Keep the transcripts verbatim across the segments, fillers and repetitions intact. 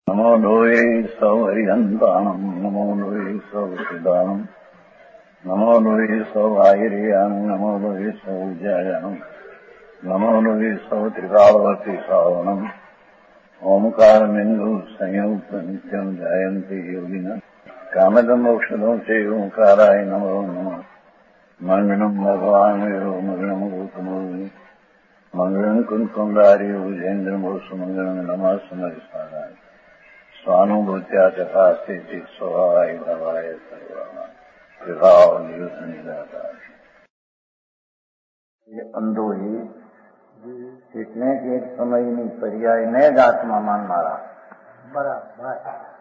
નમો લોહે સૌ હરિહંતાણમ નમો લોહે સૌ સિદ્ધાણમ નમો લોહે સૌ આયર્યાણમ નમો લોહે સૌ જયાણમ નમો લોહે સૌ ત્રિકાળવતી શ્રાવણમ ઓમકાર બિંદુ સંયુક્ત નિત્યમ જાયંતી યોગિના કામદમ ઔષધો છે ઓંકારાય નમો નમઃ મંગળમ ભગવાન મંગળમ ગૌતમો મંગળમ કુંકુંડાર્ય વિજેન્દ્રમો સુમંગળમ નમઃ સમરિસ્વારાય સ્વાનુભૂત્યા ચકાસ્તે સ્વભાવાય ભવાય સર્વા વિભાવ નિદાતા ये अंधो ही એટલે કે એક સમયની પર્યાયને જ આત્મા માનનારા બરાબર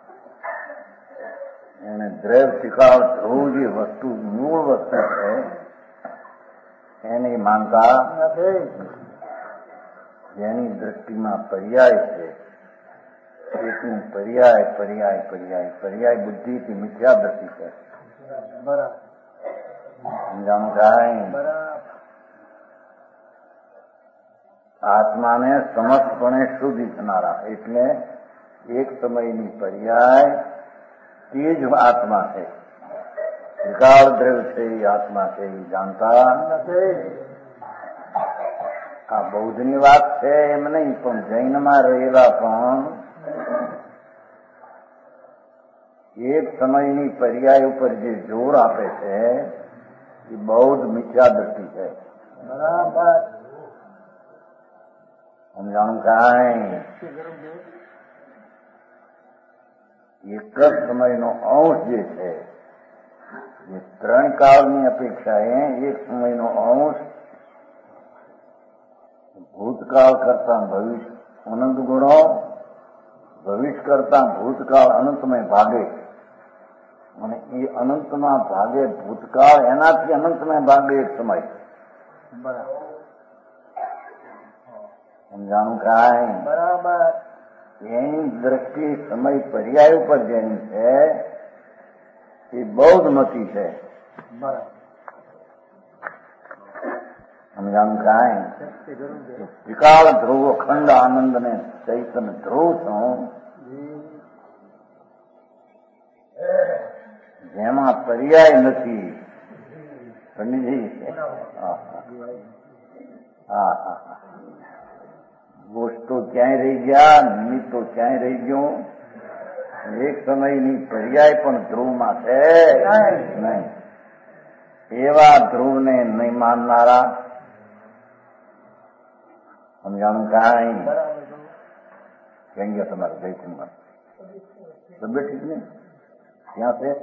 એને દ્રવ ટીકાવ ધ્રુવ જે વસ્તુ મૂળ વસ્તુ છે એને માનતા નથી. જેની દ્રષ્ટિમાં પર્યાય છે એકનું પર્યાય પર્યાય પર્યાય પર્યાય બુદ્ધિથી મિથ્યા દ્રષ્ટિ છે. બરાબર સમજાણું કાંઈ બરાબર આત્માને સમસ્તપણે શુદ્ધ થનારા એટલે એક સમયની પર્યાય તે જ આત્મા છે. વિકાળ દ્રવ્ય છે એ આત્મા છે એ જાણતા નથી. આ બૌદ્ધની વાત છે એમ નહીં, પણ જૈનમાં રહેલા પણ એક સમયની પર્યાય ઉપર જે જોર આપે છે એ બૌદ્ધ મિથ્યા દ્રષ્ટિ છે. બરાબર સમજાણું કાંઈ એક જ સમયનો અંશ જે છે જે ત્રણ કાળની અપેક્ષાએ એક સમયનો અંશ ભૂતકાળ કરતા ભવિષ્ય અનંત ગુણો ભવિષ્ય કરતા ભૂતકાળ અનંતમય ભાગે અને એ અનંતમાં ભાગે ભૂતકાળ એનાથી અનંતમય ભાગે એક સમય. બરાબર સમજાણું કાંઈ બરાબર એની દ્રષ્ટિ સમય પર્યાય ઉપર જેની છે એ બૌદ્ધ મતી છે. બરાબર સમજાણું કાંઈ વિકાળ ધ્રુવ અખંડ આનંદ ને ચૈતન ધ્રુવ છું જેમાં પર્યાય નથી. પંડિતજી હા હા હા ગોષ્ઠ તો ક્યાંય રહી ગયા, નિમિત્ત તો ક્યાંય રહી ગયું. એક સમયની પર્યાય પણ ધ્રુવમાં છે નહીં. એવા ધ્રુવને નહીં માનનારા સમજાણું કાંઈ કેમ ગયા તમારે જયસિંહમાં તબિયત ઠીક ને ક્યાં છે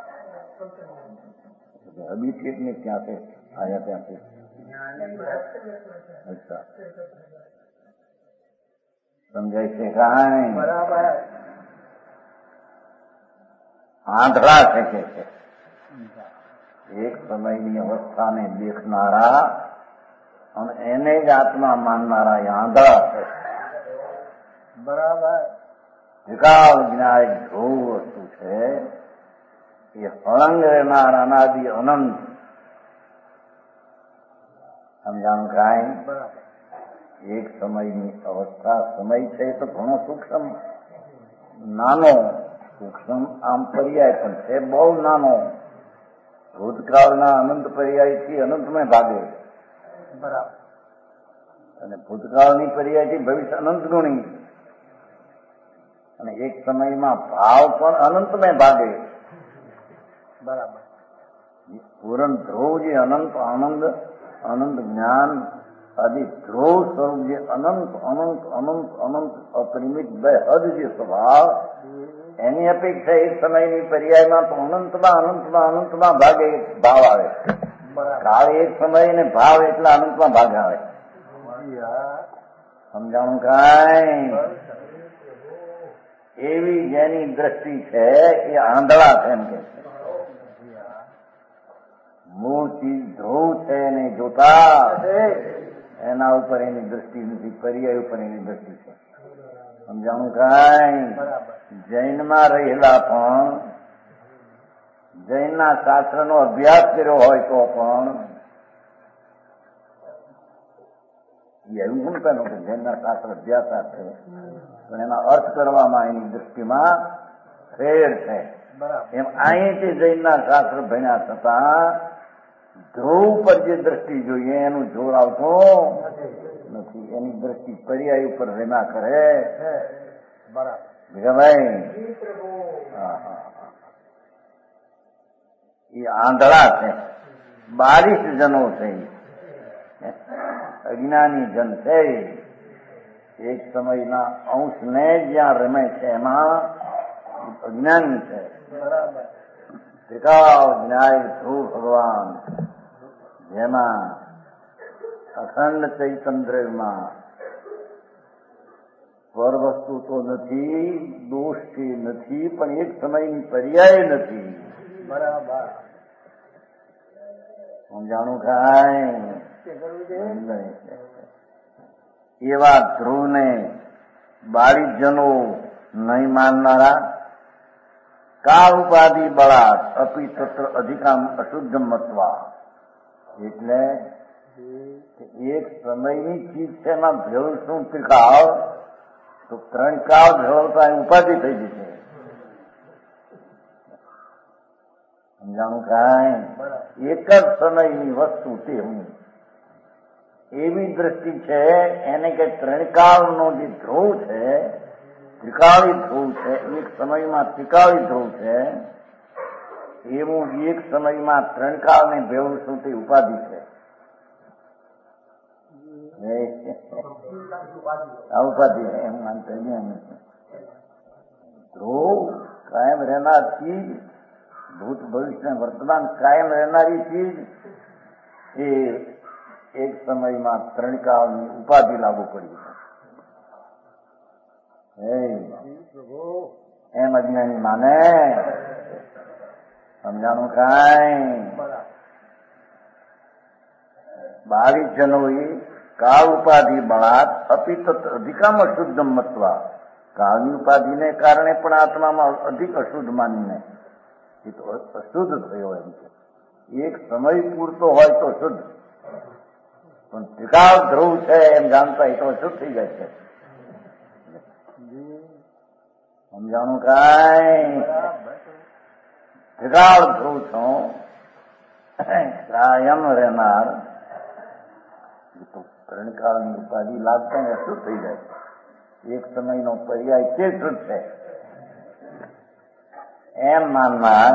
અભી ઠીક ને ક્યાં છે આયા ત્યાં છે. અચ્છા સમજાય છે કાંઈ બરાબર આંધળા છે કે છે એક સમયની અવસ્થાને દેખનારા અને એને જ આત્મા માનનારા એ આંધળા છે. બરાબર વિકાળ જ્ઞાય ધ્રુવ વસ્તુ છે એ હળંગ રહેનાર અનાદિ અનંત. સમજાણું કાંઈ બરાબર એક સમયની અવસ્થા સમય છે તો ઘણો સૂક્ષ્મ નાનો સૂક્ષ્મ આમ પર્યાય પણ છે બહુ નાનો. ભૂતકાળના અનંત પર્યાયથી અનંતમય ભાગે બરાબર અને ભૂતકાળની પર્યાયથી ભવિષ્ય અનંત ગુણી અને એક સમયમાં ભાવ પણ અનંતમય ભાગે. બરાબર પૂરણ ધ્રુવ જે અનંત આનંદ અનંત જ્ઞાન આદિ ધ્રુવ સ્વરૂપ જે અનંત અનંત અનંત અનંત અપરિમિત બે હદ જે સ્વભાવ એની અપેક્ષા એક સમયની પર્યાયમાં તો અનંતમાં અનંતમાં અનંતમાં ભાગે ભાવ આવે. કાળ એક સમય ને ભાવ એટલા અનંતમાં ભાગ આવે. સમજાણું કાંઈ એવી જેની દ્રષ્ટિ છે એ આંધળા છે એમ કે છે. મૂળ ચીજ ધ્રુવ છે એને જોતા એના ઉપર એની દ્રષ્ટિ નથી, પર્યાય ઉપર એની દ્રષ્ટિ છે. સમજાણું કાંઈ જૈનમાં રહેલા પણ જૈનના શાસ્ત્રનો અભ્યાસ કર્યો હોય તો પણ એ એવું હું પેલું કે જૈનના શાસ્ત્ર અભ્યાસ છે, પણ એના અર્થ કરવામાં એની દૃષ્ટિમાં ફેર છે. એમ અહીંથી જૈનના શાસ્ત્ર ભણ્યા છતાં ધ્રુવ પર જે દ્રષ્ટિ જોઈએ એનું જોર આવતો નથી. એની દ્રષ્ટિ પર્યાય ઉપર રેમા કરે. ભાઈ હા હા એ આંધળા છે, બારીસ જનો છે, અજ્ઞાની જન છે. એક સમયના અંશને જ્યાં રમે છે એમાં અજ્ઞાની છે. ત્રિકાળ ન્યાય ધ્રુવ ભગવાન જેમાં અખંડ ચૈતન્યમાં પર વસ્તુ તો નથી, દોષથી નથી, પણ એક સમયની પર્યાય નથી. બરાબર સમજાણું કાંઈ એવા ધ્રુવને બાળીસ જનો નહીં માનનારા કાળ ઉપાધિ બળાત અપી તત્ર અધિકામ અશુદ્ધ મત્વા. એટલે એક સમયની ચીજ છે એમાં ભેળ શું ત્રિકાળ, તો ત્રણ કાળ ભેળવતા ઉપાધિ થઈ જશે. સમજાણું કાંઈ એક જ સમયની વસ્તુ તે હું એવી દ્રષ્ટિ છે. એને કે ત્રણકાળનો જે ધ્રુવ છે, ત્રિકાળી ધ્રુવ છે, એક સમયમાં ત્રિકાળી ધ્રુવ છે, એવું એક સમયમાં ત્રણકાળને ભેળું શું તે ઉપાધિ છે. આ ઉપાધિ એમ માનતા ધ્રુવ કાયમ રહેનાર ચીજ, ભૂત ભવિષ્ય વર્તમાન કાયમ રહેનારી ચીજ એ એક સમયમાં ત્રણ કાળની ઉપાધિ લાગુ પડી છે. એમ અજ્ઞાની માને. સમજાણું કાંઈ બાવીસ જનોઈ કાળ ઉપાધિ બળાત અપિત અધિકામ અશુદ્ધ મત્વા. કાળની ઉપાધિને કારણે પણ આત્મામાં અધિક અશુદ્ધ માનીને એ તો અશુદ્ધ થયો એમ છે. એક સમય પૂરતો હોય તો શુદ્ધ, પણ ત્રિકાળ ધ્રુવ છે એમ જાણતા એ તો અશુદ્ધ થઈ જાય છે. સમજાણું કાંઈ ત્રિકાળ ધ્રુવ છો કાયમ રહેનાર તો ત્રણકાળની ઉપાધિ લાગતા અશુદ્ધ થઈ જાય છે. એક સમયનો પર્યાય તે શુદ્ધ છે એમ માનનાર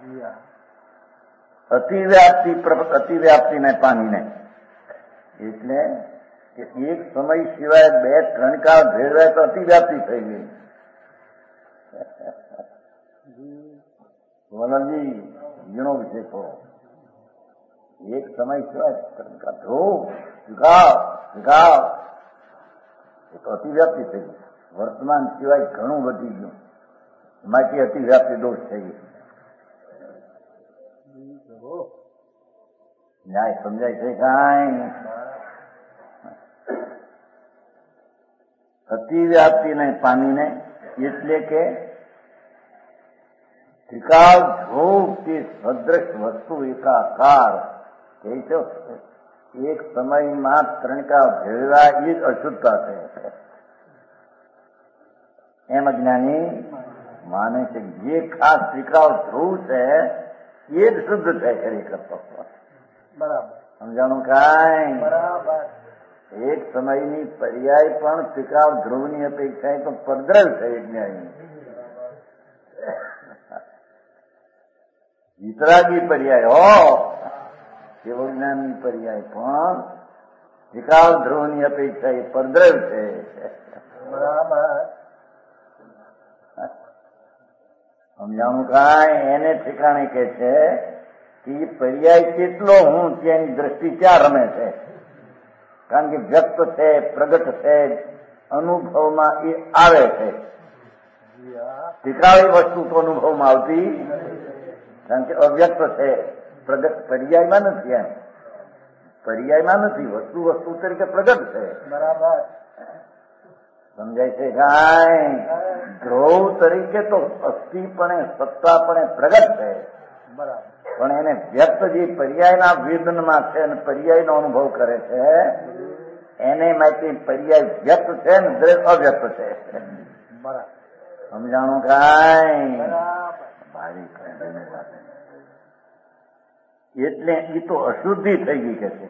અતિવ્યાપ્તિ અતિવ્યાપ્તિને પામીને. એટલે કે એક સમય સિવાય બે ત્રણ કાળ ભેળવાય તો અતિવ્યાપ્તિ થઈ ગઈ. વલણજી ઝીણો વિષય કહો. એક સમય સિવાય ત્રણ કાળ ધ્રુવ ગાવ ગાવ એ તો અતિવ્યાપ્તિ થઈ ગઈ. વર્તમાન સિવાય ઘણું વધી ગયું, એમાંથી અતિવ્યાપ્તિ દોષ થઈ ગઈ. ન્યાય સમજાય છે કાંઈ? અતિવ્યાપ્તિને પામીને એટલે કે ત્રિકાળ ધ્રુવ કે સદ્રશ વસ્તુ એકાકાર કહે છે. એક સમયમાં ત્રણ કાળ ભેળવા એ જ અશુદ્ધતા છે એમ અજ્ઞાની માને છે. જે ખાસ ત્રિકાળ ધ્રુવ છે એ જ શુદ્ધ છે ખરેખર. બરાબર સમજાણું કાંઈ? બરાબર એક સમયની પર્યાય પણ ત્રિકાળ ધ્રુવની અપેક્ષા તો પરદ્રવ છે જ્ઞાની. વિતરાગી પર્યાય હો કેવો જ્ઞાનની પર્યાય પણ ત્રિકાળ ધ્રુવની અપેક્ષા એ પરદ્રવ છે. બરાબર સમજાણું કાંઈ? એને ઠેકાણે કે છે કે એ પર્યાય કેટલો હું તેની દ્રષ્ટિ ક્યાં રમે છે. કારણ કે વ્યક્ત છે, પ્રગટ છે, અનુભવમાં એ આવે છે. ત્રિકાળી વસ્તુ તો અનુભવમાં આવતી કારણ કે અવ્યક્ત છે, પ્રગટ પર્યાયમાં નથી. એમ પર્યાયમાં નથી, વસ્તુ વસ્તુ તરીકે પ્રગટ છે. બરાબર સમજાય છે કાંઈ? ધ્રુવ તરીકે તો અસ્થિપણે સત્તાપણે પ્રગટ છે, બરાબર પણ એને વ્યક્ત જે પર્યાયના વેદનમાં છે અને પર્યાયનો અનુભવ કરે છે એને માટે પર્યાય વ્યક્ત છે ને દ્રવ્ય અવ્યક્ત છે. બરાબર. સમજાણું કાંઈ? બરાબર. મારી કહેવાની વાત એટલે એ તો અશુદ્ધિ થઈ ગઈ કે છે.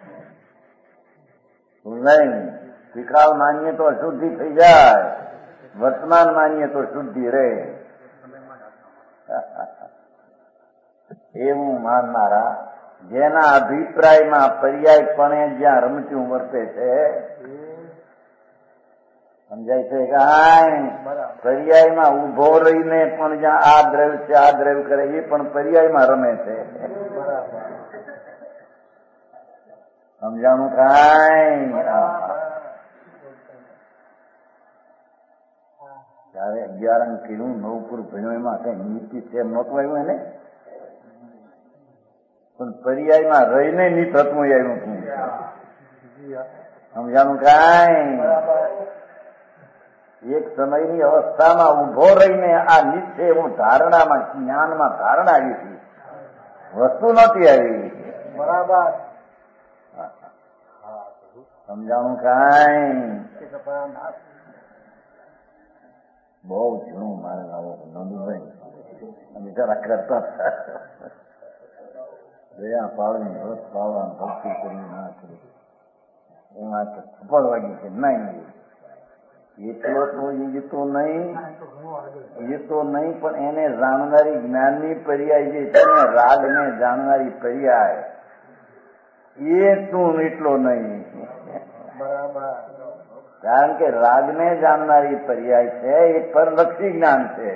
નહીં, ત્રિકાળ માનીએ તો અશુદ્ધિ થઈ જાય, વર્તમાન માનીએ તો શુદ્ધિ રહે. એવું માનનારા જેના અભિપ્રાયમાં પર્યાયપણે જ્યાં રમચું વર્તે છે, સમજાય છે કાંઈ? પર્યાયમાં ઉભો રહીને પણ જ્યાં આ દ્રવ્ય છે આ દ્રવ્ય કરે એ પણ પર્યાયમાં રમે છે. સમજાણું કાંઈ? જયારે અગિયાર અંક કીધું નવપુર ભણ્યો એમાં કઈ નીતિ છે એમ નહોતું આવ્યું એને, પણ પર્યાયમાં રહીને નીત હતું આવ્યું હતું. સમજાણું કાંઈ? એક સમયની અવસ્થામાં ઉભો રહીને આ નીત છે એવું ધારણામાં જ્ઞાનમાં ધારણા આવી હતી, વસ્તુ નહોતી આવી. બરાબર. સમજાણું કાંઈ? બહુ ઝીણું મારે આવો નંદુભાઈ બિચારા કરતા દયા પાડવી વ્રત પાડવા ભક્તિ કરી ના કરી એમાં તો ખબર વાગી છે. નહીં એટલો તો એ તો નહીં, એ તો નહીં, પણ એને જાણનારી જ્ઞાનની પર્યાય જે છે ને, રાગને જાણનારી પર્યાય એ તું એટલો નહીં. બરાબર. કારણ કે રાગને જાણનારી પર્યાય છે એ પરલક્ષી જ્ઞાન છે.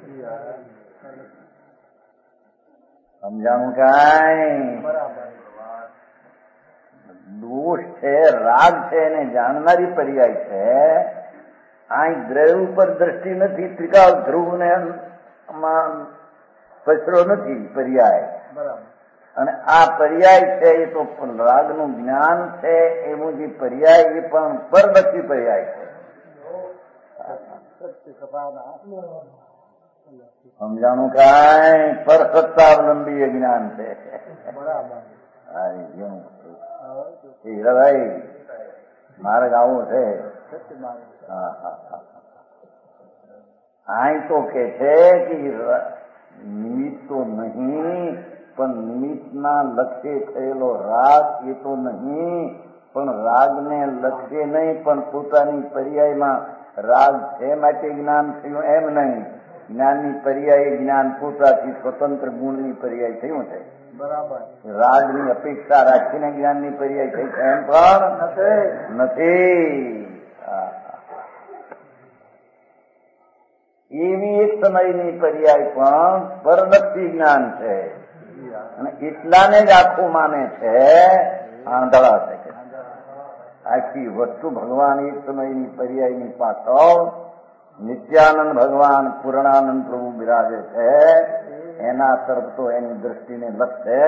સમજાણું કાંઈ? દોષ છે રાગ છે એને જાણનારી પર્યાય છે. અહીં દ્રવ્ય ઉપર દ્રષ્ટિ નથી, ત્રિકાળ ધ્રુવ ને પસરો નથી પર્યાય. અને આ પર્યાય છે એ તો રાગનું જ્ઞાન છે, એવું જે પર્યાય એ પણ પરલક્ષી પર્યાય છે. સમજાણું કાંઈ? પર સત્તાવલંબી જ્ઞાન છે. હીરાભાઈ માર્ગ આવો છે. હા હા હા. અહીં તો કે છે કે નિમિત્ત તો નહીં, પણ નિમિત્તના લક્ષ્ય થયેલો રાગ એ તો નહીં, પણ રાગને લક્ષ્ય નહીં, પણ પોતાની પર્યાયમાં રાગ છે માટે જ્ઞાન થયું એમ નહીં. જ્ઞાનની પર્યાય જ્ઞાન પોતાથી સ્વતંત્ર ગુણની પર્યાય થયું છે. બરાબર. રાજની અપેક્ષા રાખીને જ્ઞાનની પર્યાય થઈ છે એમ પણ નથી. એવી એક સમયની પર્યાય પણ પરલક્ષી જ્ઞાન છે અને એટલાને જ આખું માને છે. આંધળા છે કે આખી વસ્તુ ભગવાન એક સમયની પર્યાયની પાછળ નિત્યાનંદ ભગવાન પૂર્ણાનંદ પ્રભુ બિરાજે છે, એના તરફ તો એની દ્રષ્ટિને લક્ષે.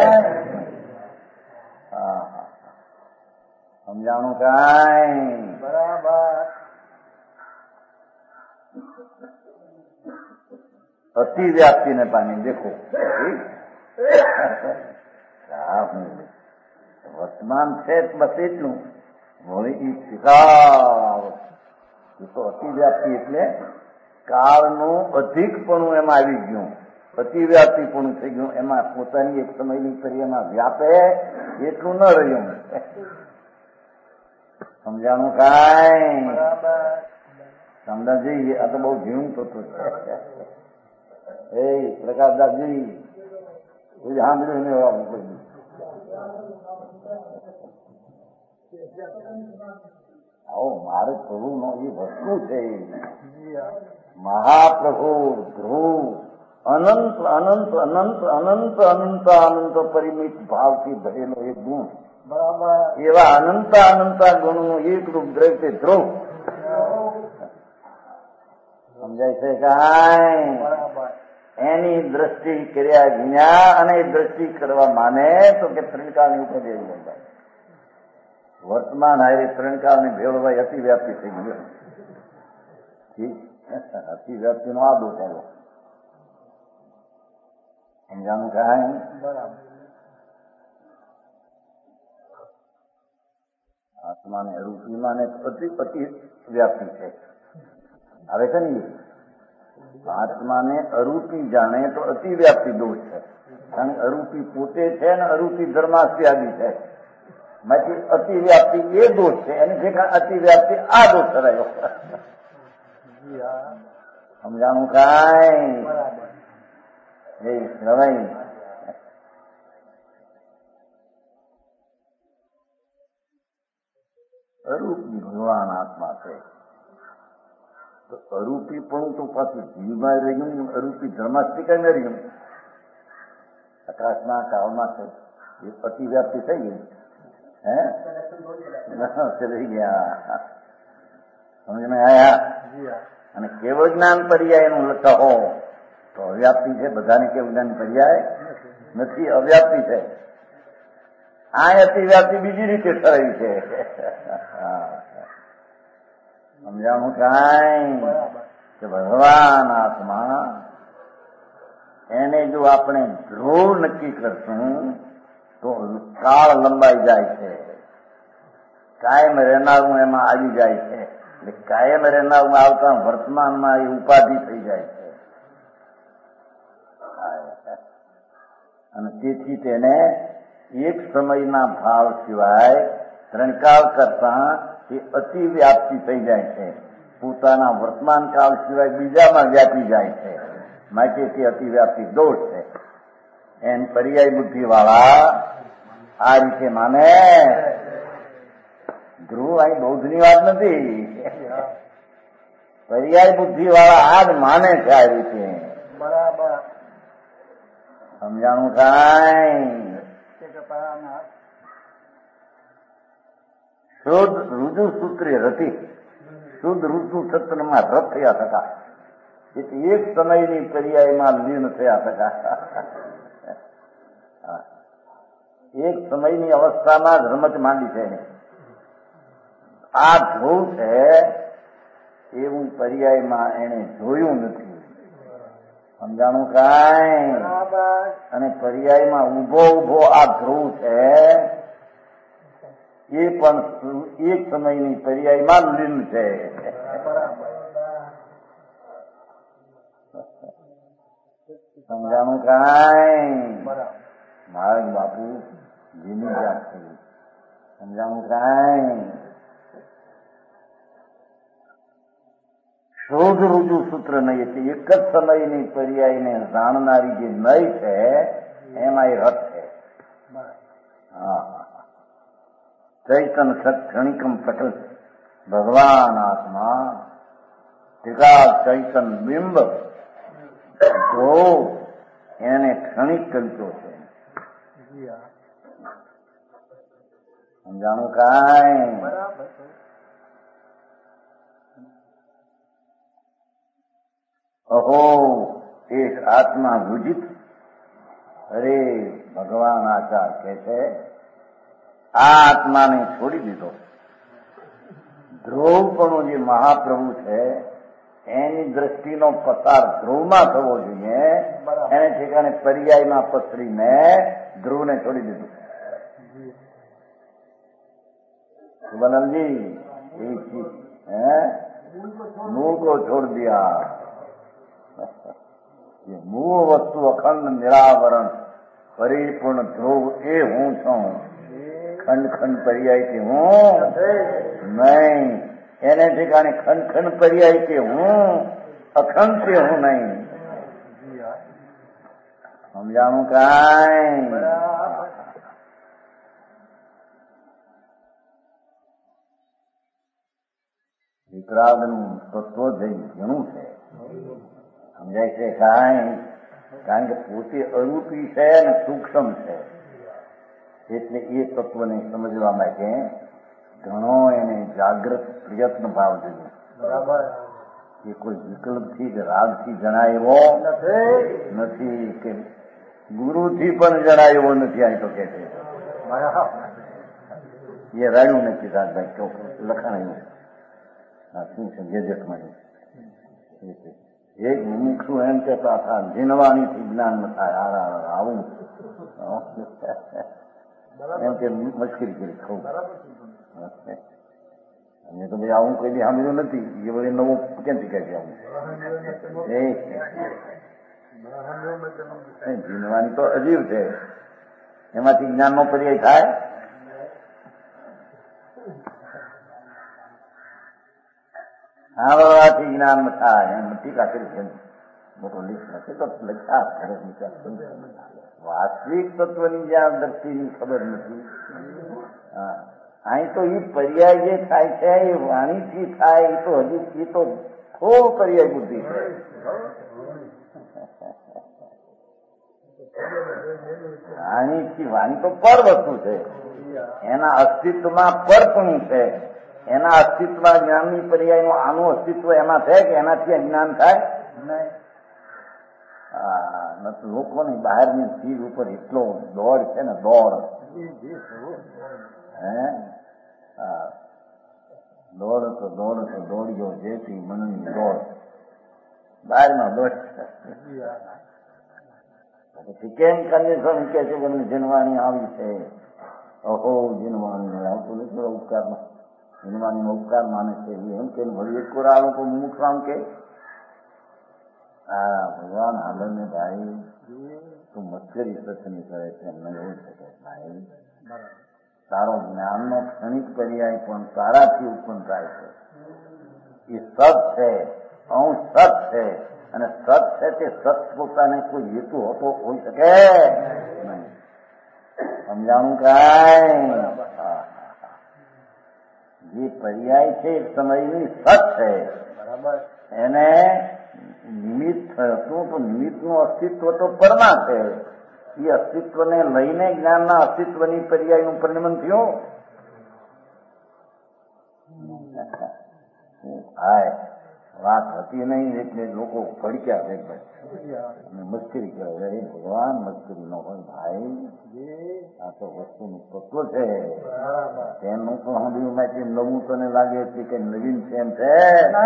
સમજાણું કાંઈ? બરાબર. અતિવ્યાપ્તિને પામી દેખો. વર્તમાન છે બસ એટલું. હવે એ શિકાર એ તો અતિવ્યાપ્તિ એટલે કાળનું અધિકપણું એમાં આવી ગયું, અતિવ્યાપ્તિપણું થઈ ગયું. એમાં પોતાની એક સમયની પર્યાયમાં વ્યાપે એટલું ન રહ્યું. સમજાણું કાંઈ? સમજાજી? આ તો બહુ ઝીણું થતું છે. એ પ્રકાશદાસજી સાંભળ્યું ને એવા કોઈ આવો મારે પ્રભુનો એ વસ્તુ છે. મહાપ્રભુ ધ્રુવ અનંત અનંત અનંત અનંત અનંત અનંત પરિમિત ભાવથી ભરેલો એક ગુણ. બરાબર. એવા અનંત અનંત ગુણનું એક રૂપ દ્રવ્ય છે ધ્રુવ. સમજાય છે કાંઈ? એની દ્રષ્ટિ કર્યા વિના અને દ્રષ્ટિ કરવા માને તો કે ત્રણકાળની ઉપર જેવી બંધાય. વર્તમાન હારે ત્રણકાળની ભેળવાઈ અતિવ્યાપ્તિ થઈ ગયો. અતિવ્યાપ્તિનો આ દોષ આવ્યો. સમજાણું કાંઈ? બરાબર. આત્માને અરૂપીમાં ને અતિ અતિ વ્યાપી છે. આવે છે ને આત્માને અરૂપી જાણે તો અતિ વ્યાપી દોષ છે. કારણ કે અરૂપી પોતે છે ને અરૂપી ધર્માસ્યાદી છે. બાકી અતિ વ્યાપી એ દોષ છે. એની જગ્યા અતિ વ્યાપી આ દોષ કરાયો. સમજાણું કાંઈ એ રવાઈ અરૂપી ભગવાન આત્મા છે. તો અરૂપી પણ તો પાછું જીવમાં રહ્યું, અરૂપી ધર્માસ્તી કઈ રહ્યું. આકાશના કાળમાં છે એ અતિવ્યાપ્તિ થઈ ગઈ. હે ચલી ગયા સમજમાં આયા. અને કેવો જ્ઞાન પર્યાય એનું લખાવો તો અવ્યાપ્તિ છે. બધાને કેવું જ્ઞાન પર્યાય નથી, અવ્યાપ્તિ છે. આ અતિવ્યાપ્તિ બીજી રીતે થયેલી છે. સમજાણું કાંઈ કે ભગવાન આત્મા એને જો આપણે ધ્રુવ નક્કી કરશું તો કાળ લંબાઈ જાય છે. કાયમ રહેનારું એમાં આવી જાય છે. એટલે કાયમ રહેનારું આવતા વર્તમાનમાં એ ઉપાધિ થઈ જાય છે. અને તેથી તેને એક સમયના ભાવ સિવાય ત્રણકાળ કરતા એ અતિ વ્યાપ્તિ થઈ જાય છે. પોતાના વર્તમાન કાળ સિવાય બીજામાં વ્યાપી જાય છે. માટે તે અતિ વ્યાપ્તિ દોષ છે. એમ પર્યાય બુદ્ધિ વાળા આ રીતે માને. ધ્રુવ અહીં બૌદ્ધની વાત નથી. પર્યાય બુદ્ધિ વાળા આ જ માને છે આ રીતે. બરાબર સમજાણું કાંઈ શુદ્ધ રુજુ સૂત્રે રતિ શુદ્ધ રુજુ સત્રમાં રથ થયા થતા એટલે એક સમયની પર્યાયમાં લીન થયા થતા. એક સમયની અવસ્થામાં જ રમત માંડી છે. આ ધ્રુવ છે એવું પર્યાયમાં એને જોયું નથી. સમજાણું કાંઈ. અને પર્યાયમાં ઉભો ઉભો આ ધ્રુવ છે એ પણ એક સમયની પર્યાયમાં લીન છે. સમજાણું કાંઈ. મારા બાપુ જીની જાત થઈ. સમજાણું કાંઈ. શોધ રુજુ સૂત્ર નહીં એટલે એક જ સમયની પર્યાયને જાણનારી જે નય છે એમાં એ રથ છે. હા ચૈતન સત ક્ષણિકમ પ્રકલ્પ ભગવાન આત્મા ટીકા ચૈતન બિંબ જો એને ક્ષણિક કલ્પ્યો છે. સમજાણું કાંઈ. અહો એક આત્મા વિજિત. અરે ભગવાન આચાર કે છે આ આત્માને છોડી દીધો. ધ્રુવપણું જે મહાપ્રભુ છે એની દ્રષ્ટિનો પસાર ધ્રુવમાં થવો જોઈએ. એને ઠેકાણે પર્યાયમાં પસરીને ધ્રુવને છોડી દીધું. સુબનલજી एक चीज है मूल को छोड़ दिया. ये मूल वस्तु अखंड निरावरण परिपूर्ण ध्रुव ए हूं छू. खंड खंड पर्याय के हूं नहीं. એને ઠેકાણે ખંડ ખંડ પર્યાય કે હું અખંડ કે હું નહીં. સમજાણું કાંઈ. વિતરાગનું તત્વ જઈ ઘણું છે. સમજાય છે કાંઈ. કારણ કે પોતે અરૂપી છે અને સૂક્ષ્મ છે એટલે એ તત્વને સમજવા માટે ઘણો એને જાગ્રત પ્રયત્ન ભાવ જોઈએ. બરાબર. એ કોઈ વિકલ્પથી કે રાગથી જણાયો નથી કે ગુરુથી પણ જણાયો નથી. આ તો કે છે એ રાડ્યું નથી. રાજભાઈ ચોખ્ખ લખાણ શું છે ગેજેટમાં એક મુમુક્ષુ એમ કહેતા હતા જીનવાણીથી જ્ઞાન ન થાય. આવું એમ કે મુશ્કેલ કરી ખવું અને તો ભાઈ આવું કોઈ સાંભળ્યું નથી એ બધી નવું ક્યાંથી કહે છે આવું જીનવાની તો અજીબ છે એમાંથી જ્ઞાનનો પર્યાય થાય સાંભળવાથી જ્ઞાન થાય એમ ટીકા કરી છે મોટો લીખ લખે તો લખ્યા ખરે વિચાર વાસ્તવિક તત્વની જ્યાં દ્રષ્ટિની ખબર નથી હા અહીં તો એ પર્યાય જે થાય છે એ વાણીથી થાય એ તો હજુ એ તો ખૂબ પર્યાય બુદ્ધિ છે વાણીથી વાણી તો પર વસ્તુ છે એના અસ્તિત્વમાં પરપણું છે એના અસ્તિત્વમાં જ્ઞાનની પર્યાયનું આનું અસ્તિત્વ એમાં છે કે એનાથી અજ્ઞાન થાય લોકોની બહારની ચીજ ઉપર એટલો દોડ છે ને દોડ હે દોડ તો દોડ તો દોડ્યો જેથી મનની દોડ બહારમાં દોડ પછી કેમ કન્ડિશન કે છે કે જીનવાણી આવી છે ઓહો જીનવાણી આવતું નથી ઉપકારમાં જીનવાણીનો ઉપકાર માને છે એમ કે ભવ્ય કોરા લોકો મુમુક્ષામ કે હા ભગવાન હાલને ભાઈ તું મસ્કરી પ્રસંગ કરે છે એમને એવું છે કે ભાઈ તારો જ્ઞાનનો ક્ષણિક પર્યાય પણ તારાથી ઉત્પન્ન થાય છે એ સત છે અંશ સત છે અને સત છે તે સત પોતાને કોઈ હેતુ હોતો હોઈ શકે નહીં સમજાણું કાંઈ જે પર્યાય છે એક સમયની સત છે એને નિમિત્ત હતું તો નિમિત્તનું અસ્તિત્વ તો પરમાં છે એ અસ્તિત્વને લઈને જ્ઞાનના અસ્તિત્વની પર્યાયનું પરિણમન થયું હાય વાત હતી નહીં એટલે લોકો ભડક્યા છે અને મસ્કરી કરે એ ભગવાન મસ્કરી નો હોય ભાઈ આ તો વસ્તુનું તત્વ છે તેનું તો સાંભળ્યું માંથી નવું તને લાગે છે કે નવીન છે એમ છે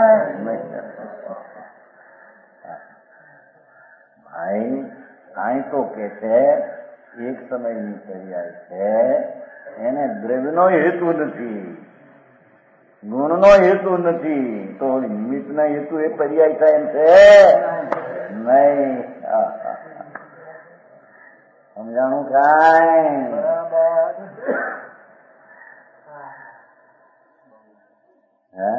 ભાઈ કાંઈ તો કે છે એક સમયની પર્યાય છે એને દ્રવ્યનો હેતુ નથી ગુણનો હેતુ નથી તો નિમિત્તના હેતુ એ પર્યાય થાય એમ છે નહીં સમજાણું કાંઈ હે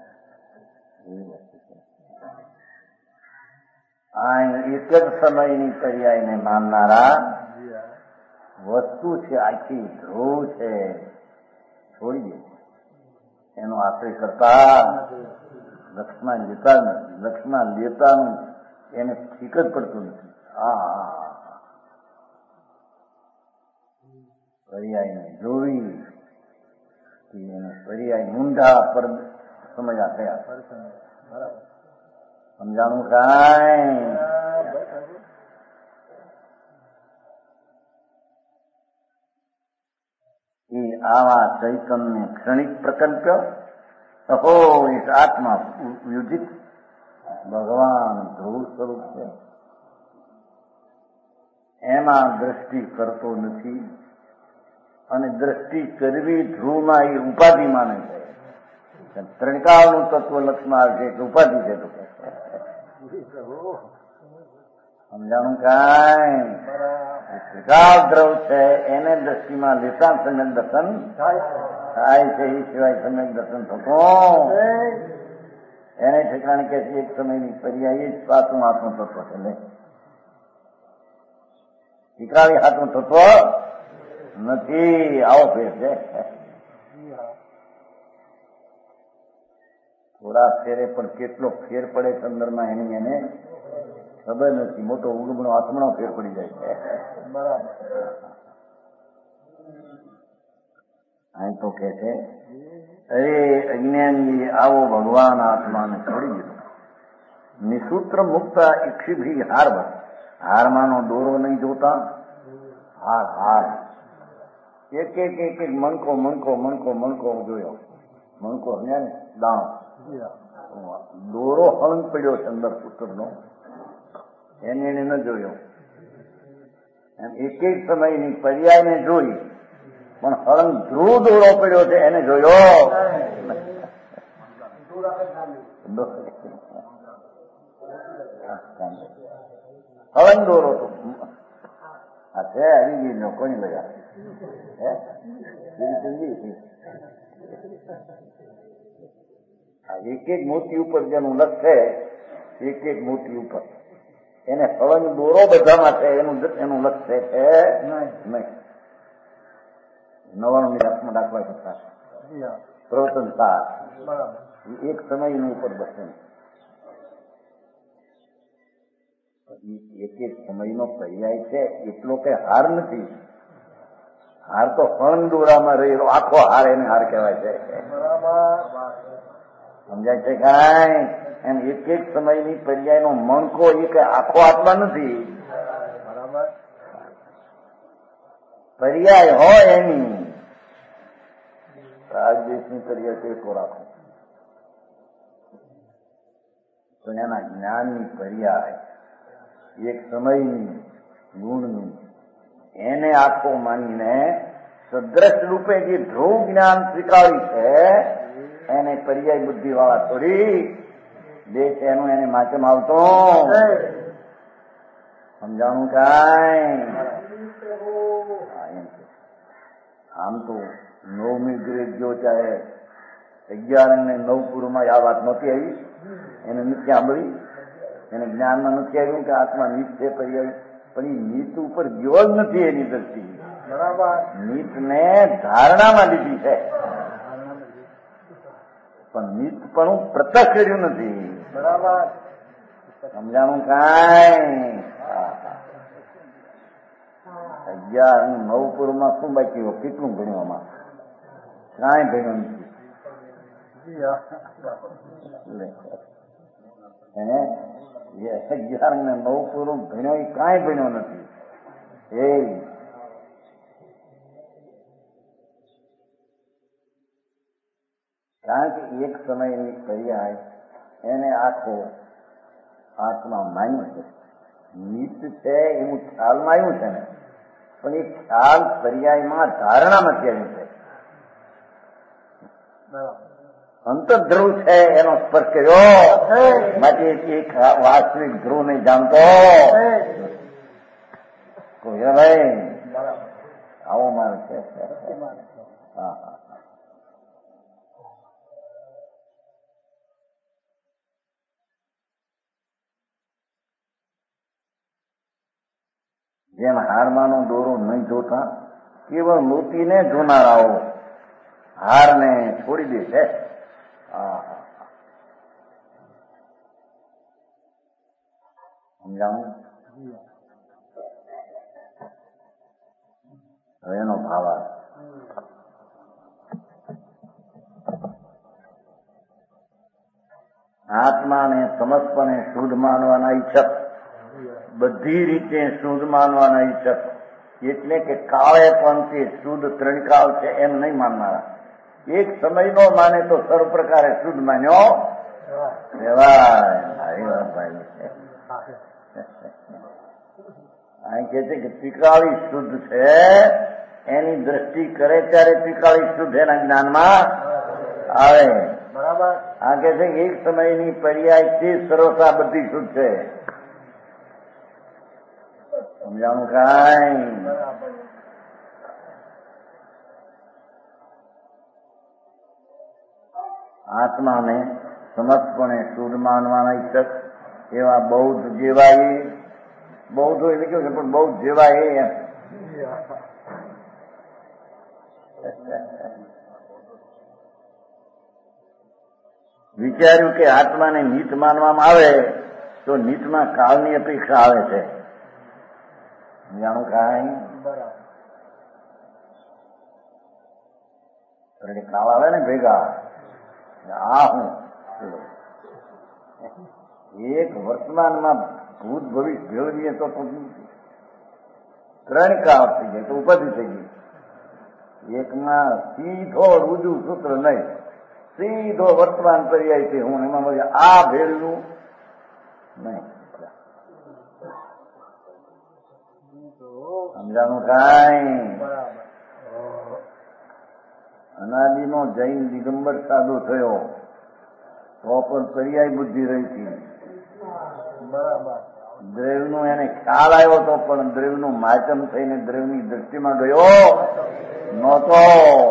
આ એક જ સમયની પર્યાયને માનનારા વસ્તુ છે આખી ધ્રુવ છે છોડીએ એનો આશ્રય કરતા લક્ષમાં લેતા નથી લક્ષમાં લેતાનું એને ઠીક જ પડતું નથી આ પર્યાયને જોવી એને પર્યાય ઊંડા પર સમજ્યા થયા સમજાણું કાંઈ એ આવા ચૈતન્ય ક્ષણિક પ્રકલ્પ્ય અહો એ આત્મા યુજિત ભગવાન ધ્રુવ સ્વરૂપ છે એમાં દ્રષ્ટિ કરતો નથી અને દ્રષ્ટિ કરવી ધ્રુવમાં એ ઉપાધિ માને છે ત્રણકાળનું તત્વ લક્ષમાં આવે છે કે ઉપાધિ છે તો સમજાણું કાંઈ ત્રિકાળ દ્રવ છે એને દ્રષ્ટિમાં લેતા સમ્યક દર્શન થાય છે એ સિવાય સમ્યક દર્શન થતો એને ઠેકાણે કે છે એક સમયની પર્યાય જ સાચું હાથનું તત્વ છે લે ત્રિકાળી હાથનું તત્વ નથી આવો ફેર છે થોડા ફેરે પણ કેટલો ફેર પડે ચંદ્રમાં એની એને ખબર નથી મોટો ઉગમણો આત્મણો ફેર પડી જાય છે બરાબર અહીં તો કે છે અરે અજ્ઞાની આવો ભગવાન આત્માને છોડી દીધો નિસૂત્ર મુક્ત ઈક્ષિભી હાર બસ હારમાંનો દોરો નહીં જોતા હાર હાર એક એક એક એક મણકો મણકો મણકો મણકો જોયો મણકો સમજ્યા ને દાણો દોરો હળંગ પડ્યો છે અંદર પુત્રનો એને એને ન જોયો એમ એક એક સમયની પર્યાયને જોઈ પણ હળંગ ધ્રુવ દોડો પડ્યો છે એને જોયો હળંગ દોરો તો આ છે આવી ગઈ લોકોની લગા એક એક મોતી ઉપર જેનું લક્ષ છે એક એક મોતી ઉપર એને હળંગ દોરો બધામાં છે એનું એનું લક્ષ્ય છે નહીં. નવાણું મિનિટમાં દાખલા કરતા પ્રવચન સાર એક સમયનું ઉપર બસે એક એક સમયનો પર્યાય છે એટલો કે હાર નથી. હાર તો હળંગ દોરામાં રહેલો આખો હાર એને હાર કહેવાય છે. સમજાય છે કાંઈ? એમ એક એક સમયની પર્યાયનો મણકો એ કઈ આખો આત્મા નથી. પર્યાય હોય એની રાજદેશની પર્યાય ટેકો રાખો તો એના જ્ઞાનની પર્યાય એક સમયની ગુણની એને આખો માનીને સદ્રશ રૂપે જે ધ્રુવ જ્ઞાન સ્વીકારી છે એને પર્યાય બુદ્ધિ વાળા થોડી દેશ એનું એને માચમ આવતો સમજાણું કાંઈ? આમ તો નવમી ગ્રેડ જો ચાહે અગિયાર ને નવ પૂર્વમાં આ વાત નહોતી આવી એને નીચે સાંભળી એને જ્ઞાનમાં નથી આવ્યું કે આત્મા નીત છે પર્યાય પણ એ નીત ઉપર ગયો જ નથી એની દ્રષ્ટિ. નીત ને ધારણામાં લીધી છે પણ નીત પણ પ્રત્યક્ષ કર્યું નથી. બરાબર સમજાણું કાંઈ? અગિયાર નવ પૂર્વમાં શું બાકી હોય? કેટલું ભણવામાં? કાંઈ ભણ્યું નથી. અગિયાર ને નવ પૂર્વ ભણ્યો એ કાંઈ ભણ્યો નથી. એ કારણ કે એક સમયની પર્યાય એને આખો આત્મા માન્યું છે. નીત છે એવું ખ્યાલમાં આવ્યું છે ને પણ એ ખ્યાલ પર્યાયમાં ધારણામાં આવ્યું છે. અંતર્ધ્રુવ છે એનો સ્પર્શ કર્યો માટે એક વાસ્તવિક ધ્રુવ નહીં જાણતો કોઈ ભાઈ આવો મારે છે. હા હા જેમ હારમાંનો દોરો નહીં જોતા કેવળ મોતીને જોનારાઓ હારને છોડી દે છે. સમજાવું? હવે એનો ભાવ આવે આત્માને સમસ્પને શુદ્ધ માનવાના ઈચ્છક બધી રીતે શુદ્ધ માનવાના ઈચ્છક એટલે કે કાળે પણ તે શુદ્ધ ત્રણકાળ છે એમ નહીં માનનારા. એક સમયનો માને તો સર્વ પ્રકારે શુદ્ધ માન્યો મારી વાત ભાઈ છે. અહીં કે છે કે ત્રિકાળી શુદ્ધ છે એની દ્રષ્ટિ કરે ત્યારે ત્રિકાળી શુદ્ધ એના જ્ઞાનમાં આવે. બરાબર. આ કે છે એક સમયની પર્યાય થી સર્વતા બધી શુદ્ધ છે. સમજાણું કાંઈ? આત્માને સમસ્તપણે શુદ્ધ માનવાના ઈચ્છક એવા બૌદ્ધ જેવા એ બૌદ્ધો એટલે કેવું છે પણ બૌદ્ધ જેવા એ વિચાર્યું કે આત્માને નીત માનવામાં આવે તો નીતમાં કાળની અપેક્ષા આવે છે. જાણું કાંઈ? બરાબર. કાળ આવે ને ભેગા આ હું એક વર્તમાનમાં ભૂત ભવિષ્ય ભેળવીએ તો ત્રણ કાળ થઈ જાય તો ઉપાધિ થઈ ગઈ. એકમાં સીધો રૂજુ સૂત્ર નહીં, સીધો વર્તમાન પર્યાય છે હું એમાં આ ભેળવું નહીં. સમજાણું કાંઈ? અનાદિનો જૈન દિગંબર સાધુ થયો તો પણ પર્યાય બુદ્ધિ રહી હતી. બરાબર. દ્રવ્યનો એને ખ્યાલ આવ્યો તો પણ દ્રવ્યનું માચમ થઈને દ્રવ્યની દ્રષ્ટિમાં ગયો નહોતો.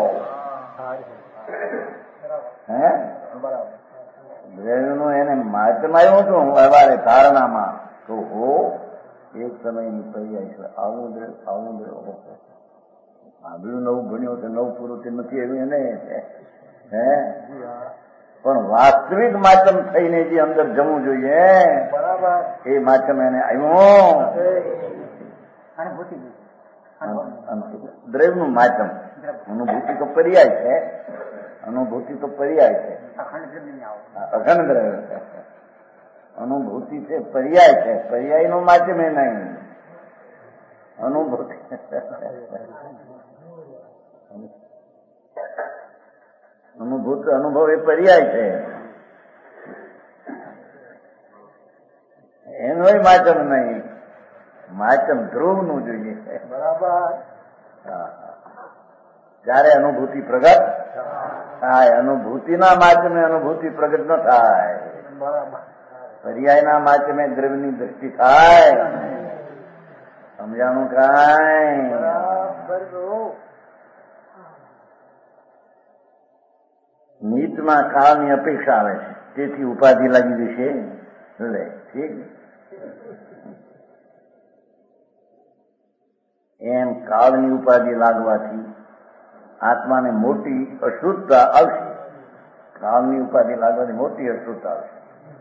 હે બરાબર. દ્રવ્યનું એને માચમ આવ્યું હતું વ્યવહારે ધારણામાં તો હો એક સમયની પર્યાય છે. આવું દ્રવ્ય આવું દ્રવ્ય સાંભળ્યું નવું ભણ્યું છે નવું પૂરું તે નથી આવ્યું એને હે પણ વાસ્તવિક માચમ થઈને જે અંદર જમવું જોઈએ બરાબર. એ માચમ એને આવ્યું. અનુભૂતિ દ્રવ્યનું માચમ. અનુભૂતિ તો પર્યાય છે. અનુભૂતિ તો પર્યાય છે. અખંડ દ્રવ્ય છે. અનુભૂતિ છે પર્યાય છે. પર્યાય નું માચમ એ નહીં. અનુભૂતિ અનુભૂત અનુભવ એ પર્યાય છે. એનો માચમ નહીં. માચમ ધ્રુવ નું જોઈએ. બરાબર. ત્યારે અનુભૂતિ પ્રગટ થાય. અનુભૂતિના માચમે અનુભૂતિ પ્રગટ ન થાય. બરાબર. પર્યાયના માચમે દ્રવ્યની દ્રષ્ટિ થાય. સમજાણું કાંઈ? બરાબર. નીતમાં કાળની અપેક્ષા આવે છે તેથી ઉપાધિ લાગી જશે. લે ઠીક એમ કાળની ઉપાધિ લાગવાથી આત્માને મોટી અશુદ્ધતા આવશે. કાળની ઉપાધિ લાગવાથી મોટી અશુદ્ધતા આવશે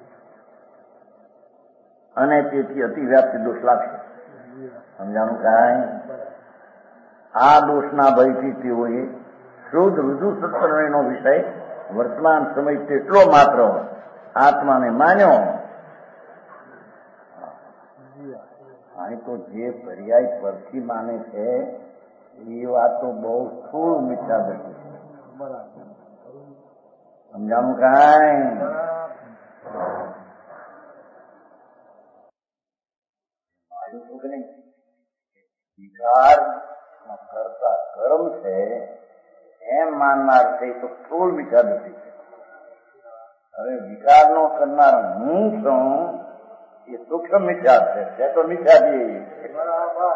અને તેથી અતિવ્યાપ્તિ દોષ લાગશે. સમજાણું કાંઈ? આ દોષના ભયથી તેઓએ શુદ્ધ રુજુ સત્સંગનો વિષય વર્તમાન સમય તેટલો માત્ર આત્માને માન્યો. અહીં તો જે પર્યાય પરથી માને છે એ વાત તો બહુ સ્થૂળ મિથ્યા દ્રષ્ટિ છે. સમજાણું કાંઈ? વિકાર કરતા કર્મ છે એમ માનનાર છે તો સ્થૂળ મિથ્યા દ્રષ્ટિ છે. હવે વિકારનો કરનાર હું છું એ સૂક્ષ્મ મિથ્યા છે. તે તો મિથ્યા છે. બરાબર.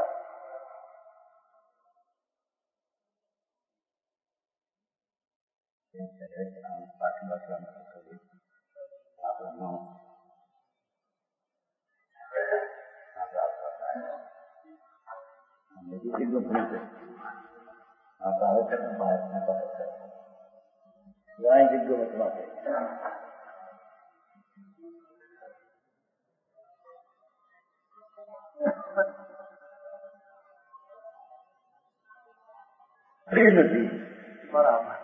નથી બરાબર.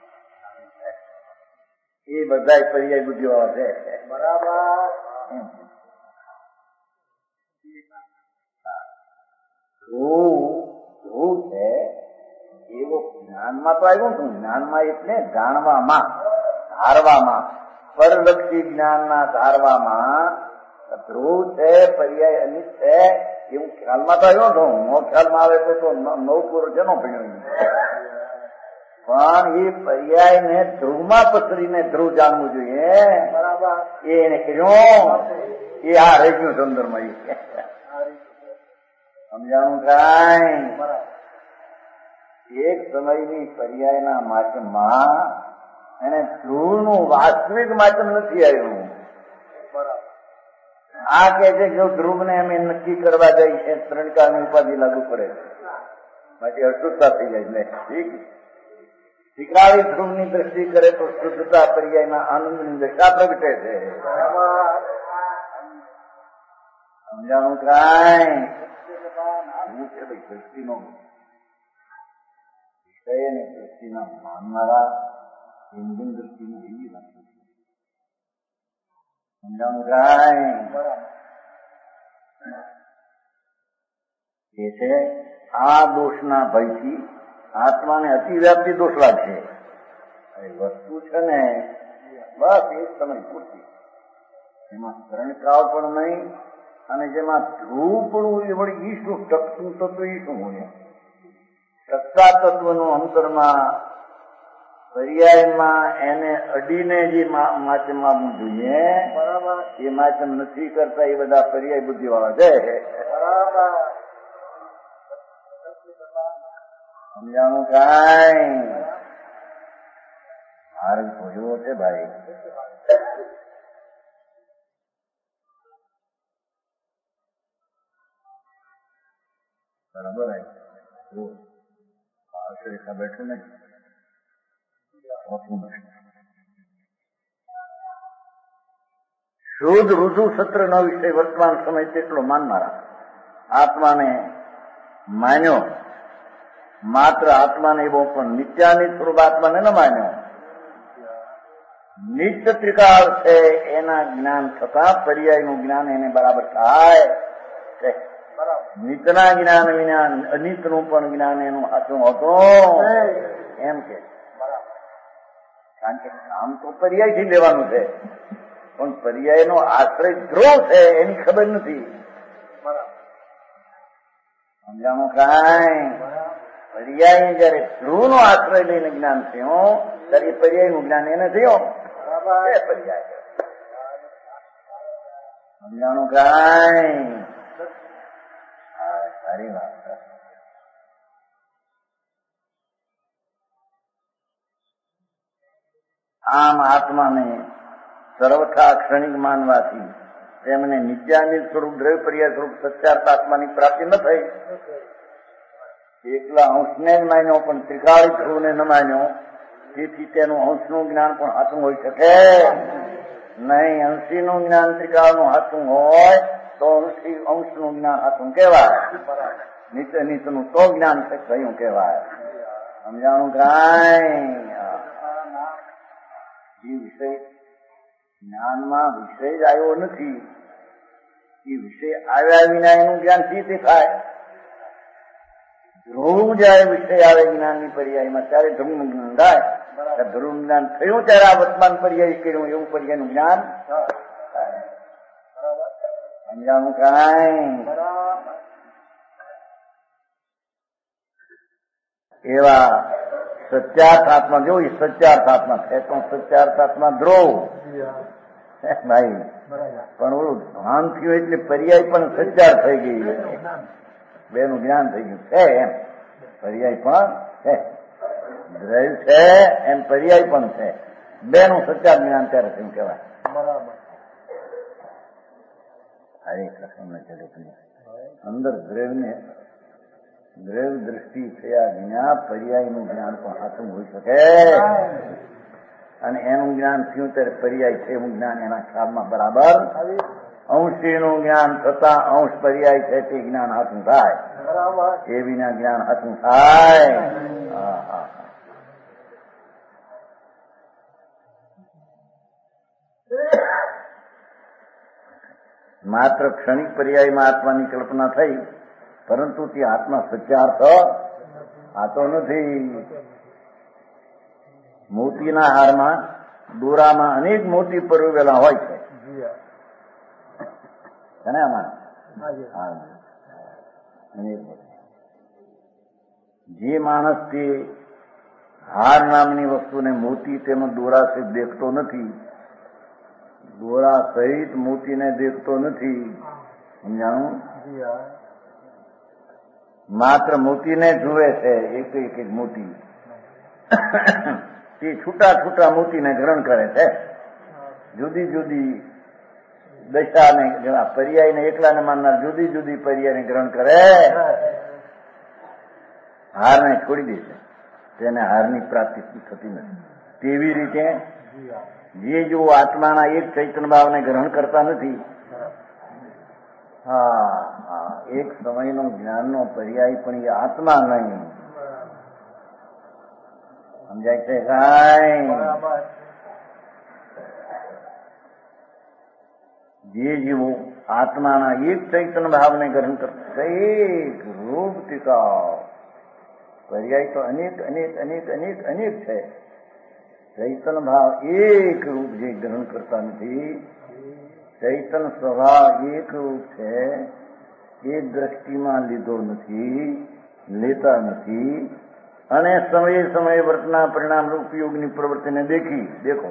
એ બધા પર્યાય બુદ્ધિવાળા છે. બરાબર. ધ્રુવ છે એવો જ્ઞાનમાં તો આવ્યું છું. જ્ઞાનમાં એટલે જાણવામાં ધારવામાં પરલક્ષી જ્ઞાનના ધારવામાં ધ્રુવ છે પર્યાય અનિત છે એવું ખ્યાલમાં તો આવ્યો છું. નો ખ્યાલમાં આવે તો નવ પૂરો છે નો ભણ્યો. પણ એ પર્યાય ને ધ્રુવમાં પસરીને ધ્રુવ જાણવું જોઈએ. બરાબર. એને કહ્યું એ આ રહી ગયું સંદર્ભમાં. સમજાણું કાંઈ? એક સમયની પર્યાયના માચમમાં એને ધ્રુવનું વાસ્તવિક માચમ નથી આવ્યું. આ કે છે કે ધ્રુવને અમે નક્કી કરવા જાય છે ત્રણ કાળની ઉપાધિ લાગુ પડે છે માટે અશુદ્ધતા થઈ જાય. એટલે ઠીક શિકારી ધ્રુવની દ્રષ્ટિ કરે તો શુદ્ધતા પર્યાયના આનંદની દશા પ્રગટે છે. સમજાણું કાંઈ? દ્રષ્ટિનો વિષય અને દ્રષ્ટિના માનનારા ઇન્દ્રિય દ્રષ્ટિની એવી વાત છે. સમજાણું કાંઈ? એ છે આ દોષના ભયથી આત્માને અતિવ્યાપ્તિ દોષ લાગશે. વસ્તુ છે ને બસ એ સમય પૂરતી. એમાં શરણકાળ પણ નહીં અને જેમાં ધ્રુવ પણ એ વળી ઈ શું ટકતું તત્વ એ શું હોય? સત્તા તત્વનું અંતરમાં પર્યાયમાં એને અડીને જે માચમ આપવું જોઈએ બરાબર એ માચમ નથી કરતા. એ બધા પર્યાય બુદ્ધિ વાળા છે. બરાબર સમજાણું કાંઈ માર્ગ ભોજવો છે ભાઈ. બરાબર રેખા બેઠું નહીં. શુદ્ધ રુજુ સત્ર નો વિષય વર્તમાન સમય તેટલો માનનારા આત્માને માન્યો, માત્ર આત્માને એવો પણ નિત્યાનિત સ્વરૂપ આત્માને ન માન્યો. નિત્ય ત્રિકાળ છે એના જ્ઞાન થતા પર્યાયનું જ્ઞાન એને બરાબર થાય. નિતના જ્ઞાન વિના અનિતનું પણ જ્ઞાન એનું સાચું હતું એમ કે. કારણ કે કામ તો પર્યાયથી લેવાનું છે, પણ પર્યાયનો આશ્રય ધ્રુવ છે એની ખબર નથી. સમજાણું કાંઈ? પર્યાય જયારે ધ્રુવનો આશ્રય લઈને જ્ઞાન થયો ત્યારે એ પર્યાયનું જ્ઞાન એને થયો. પર્યાય સમજાણું કાંઈ? સારી વાત. આમ આત્માને સર્વથા ક્ષણિક માનવાથી તેમને નિત્યાનિત સ્વરૂપ દ્રવ્ય પર્યાય સ્વરૂપ સત્યાર્થ આત્માની પ્રાપ્તિ ન થઈ. એકલા અંશને જ માન્યો પણ ત્રિકાળી ધ્રુવને ન માન્યો, તેથી તેનું અંશનું જ્ઞાન પણ હાથું હોઈ શકે નહીં. અંશીનું જ્ઞાન ત્રિકાળનું હાથું હોય તો અંશી અંશનું જ્ઞાન હાથું કહેવાય. નિત્ય નિત્યનું તો જ્ઞાન થયું કહેવાય. સમજાણું કાંઈ? એ વિષય જ્ઞાનમાં વિષય જ આવ્યો નથી. એ વિષય આવ્યા વિના એનું જ્ઞાન સીધી થાય. ધ્રુવ જયારે વિષય આવે જ્ઞાનની પર્યાયમાં ત્યારે ધ્રુવનું જ્ઞાન થાય. ધ્રુવ જ્ઞાન થયું ત્યારે આ વર્તમાન પર્યાય કર્યું એવું પર્યાયનું જ્ઞાન થાય. સમજાણું કાંઈ? એવા સત્યાર્થ આત્મા જોઈ સત્યાર્થ આત્મા છે તો સત્યાર્થ આત્મા ધ્રુવ ભાઈ. પણ ઓલું ભાન થયું એટલે પર્યાય પણ સત્યાર્થ થઈ ગઈ, બેનું જ્ઞાન થઈ ગયું છે એમ. પર્યાય પણ છે, દ્રવ્ય છે એમ પર્યાય પણ છે. બેનું સત્યાર્થ જ્ઞાન ત્યારે થયું કહેવાય. હરે કૃષ્ણ જગતની અંદર દ્રવ્યને દ્રવ્ય દ્રષ્ટિ થયા વિના પર્યાયનું જ્ઞાન પણ હાથું હોઈ શકે. અને એનું જ્ઞાન થયું ત્યારે પર્યાય છે એવું જ્ઞાન એના ખ્યાલમાં બરાબર. અંશીનું જ્ઞાન થતા અંશ પર્યાય છે તે જ્ઞાન હાથું થાય. એ વિના જ્ઞાન હાથું થાય. માત્ર ક્ષણિક પર્યાયમાં આત્માની કલ્પના થઈ, પરંતુ તે આત્મા સત્યાર્થ આતો નથી. મોતીના હારમાં દોરામાં અનેક મોતી પરોવેલા હોય છે. જે માણસ તે હાર નામની વસ્તુને મોતી તેનો દોરા સહિત દેખતો નથી, દોરા સહિત મોતીને દેખતો નથી. સમજાણું? માત્ર મોતીને જુએ છે, એક એક એક મોતી. તે છૂટા છૂટા મોતીને ગ્રહણ કરે છે. જુદી જુદી દશાને પર્યાયને એકલાને માનનાર જુદી જુદી પર્યાયને ગ્રહણ કરે, હારને છોડી દે છે. તેને હારની પ્રાપ્તિ થતી નથી. તેવી રીતે જે જો આત્માના એક ચૈતન્ય ભાવને ગ્રહણ કરતા નથી, હા હા એક સમયનો જ્ઞાનનો પર્યાય પણ એ આત્મા નહીં. સમજાય છે કાંઈ? જે જીવો આત્માના એક ચૈતન્ય ભાવને ગ્રહણ કરતા, એક રૂપ ટીકા પર્યાય તો અનેક અનેક અનેક અનેક અનેક છે. ચૈતન્ય ભાવ એક રૂપ જે ગ્રહણ કરતા નથી, ચૈતન્ય સ્વભાવ એક રૂપ છે, એ દ્રષ્ટિમાં લીધો નથી, લેતા નથી. અને સમયે સમયે વર્તના પરિણામ ઉપયોગની પ્રવૃત્તિને દેખી દેખો.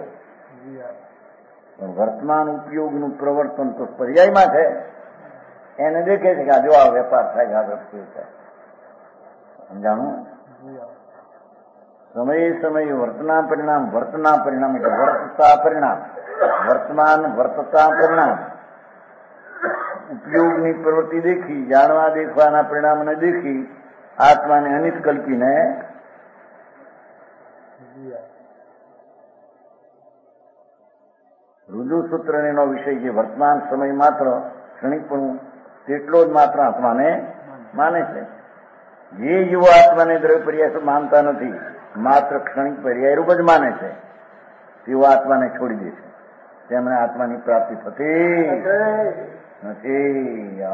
વર્તમાન ઉપયોગનું પ્રવર્તન તો પર્યાયમાં છે, એને દેખે છે કે આ જો આ વેપાર થાય આ વસ્તુ થાય. સમજાણું? સમયે સમયે વર્તના પરિણામ વર્તના પરિણામ એટલે વર્તતા પરિણામ વર્તમાન વર્તતા પરિણામ ઉપયોગની પ્રવૃત્તિ દેખી જાણવા દેખવાના પરિણામને દેખી આત્માને અનિત કલ્પીને રુજુ સૂત્રનો વિષય જે વર્તમાન સમય માત્ર ક્ષણિકપણું તેટલો જ માત્ર આત્માને માને છે. જે યુવો આત્માને દ્રવ્ય પર્યાય માનતા નથી, માત્ર ક્ષણિક પર્યાય રૂપ જ માને છે, તેઓ આત્માને છોડી દે છે. તેમને આત્માની પ્રાપ્તિ થતી નથી.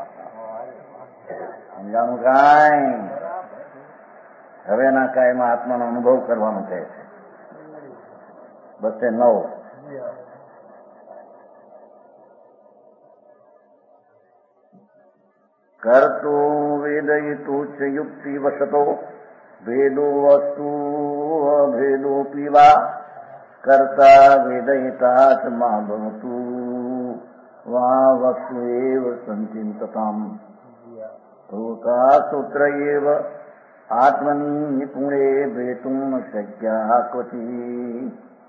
સમજાણું? કાંઈ હવેના કાયમાં આત્માનો અનુભવ કરવાનો કહે છે. બસે નવ. કર્તું વેદયિતું ચ યુક્તિ વસતો ભેદો વસ્તુ અભેદો પીવા કર્તા વેદયિતા ચ મા ભવતું વા વસ્તુ એવ સંચિંતતામ ભૂતા સૂત્ર એવ આત્મની નિપુણે ભેતુમ શક્યા ક્વચિ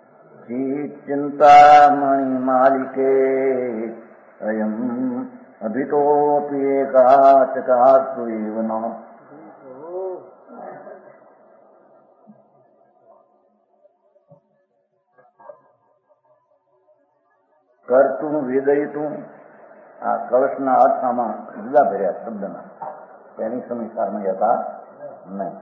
ચિંતામણિ માલિકે અયમ અભિતોપી એકાચકાસ્તુ એવ ન. કરતું વેદયિતું આ કળશના અર્થ આમાં જુદા ભર્યા શબ્દના તેની સમીક્ષામાં હતા નહીં.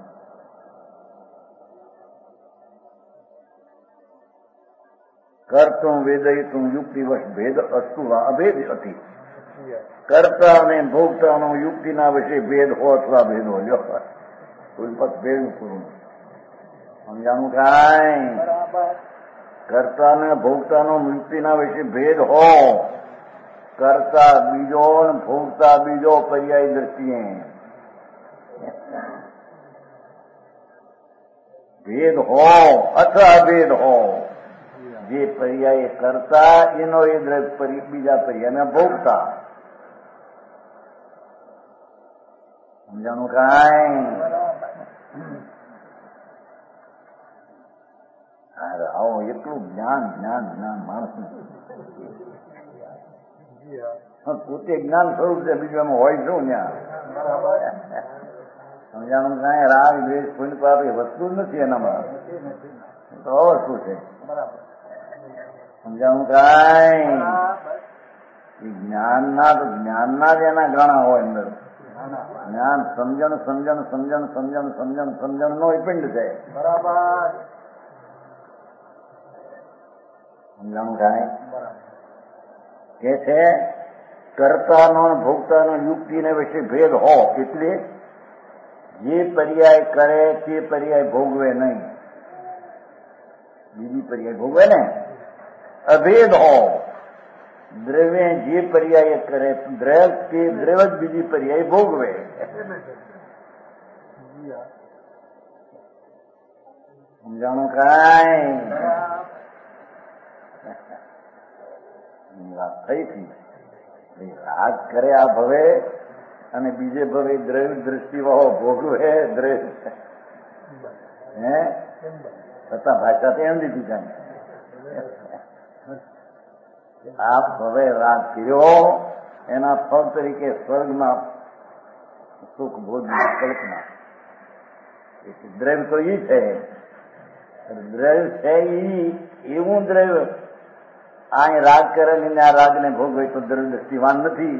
કર્તું વેદયિતું યુક્તિવશ ભેદ અસ્તુ વા અભેદ હતી. કર્તા અને ભોગતાનો યુક્તિના વિશે ભેદ હો અથવા ભેદ હો લ્યો કોઈ પદ ભેદ પૂરું. સમજાણું? કાંઈ કર્તા ને ભોગતાનો યુક્તિના વિશે ભેદ હો, કર્તા બીજો ને ભોગતા બીજો પર્યાય દ્રષ્ટિએ ભેદ હો અથવા અભેદ હો, જે પર્યાય કરતા એનો એ બીજા પર્યાય ભોગતા. સમજાણું? કાંઈ આવો એટલું જ્ઞાન જ્ઞાન જ્ઞાન માણસ પોતે જ્ઞાન સ્વરૂપ છે, બીજું એમાં હોય શું ત્યાં? સમજાણું? કાંઈ રાગ દ્વેષ પુણ્ય પાપ એ વસ્તુ જ નથી એનામાં, તો અવસ્તુ છે. સમજાણું? કાંઈ જ્ઞાનના તો જ્ઞાનના જ એના ઘણા હોય અંદર. જ્ઞાન સમજણ સમજણ સમજણ સમજણ સમજણ સમજણ નો પિંડ છે. બરાબર? સમજાણું? કાંઈ કે છે કર્તાનો ભોગતાનો યુક્તિને વિશે ભેદ હો એટલે જે પર્યાય કરે તે પર્યાય ભોગવે નહીં, બીજી પર્યાય ભોગવે ને. અભેદ હો દ્રવ્ય જે પર્યાય કરે દ્રવ તે દ્રવ જ બીજી પર્યાય ભોગવે. સમજાણું? કાંઈ વાત થઈ હતી. રાગ કરે આ ભવે અને બીજે ભવે દ્રવ્ય દ્રષ્ટિવાળો ભોગવે દ્રવ્ય હે છતાં ભાષા તો એમ દીધી કાંઈ આ ભવે રાગ કર્યો એના ફળ તરીકે સ્વર્ગમાં સુખ ભોગની કલ્પના. દ્રવ્ય તો ઈ છે, દ્રવ્ય છે ઈ એવું દ્રવ્ય આ રાગ કરે ને આ રાગને ભોગવે તો દ્રવ્ય દ્રષ્ટિવાન નથી.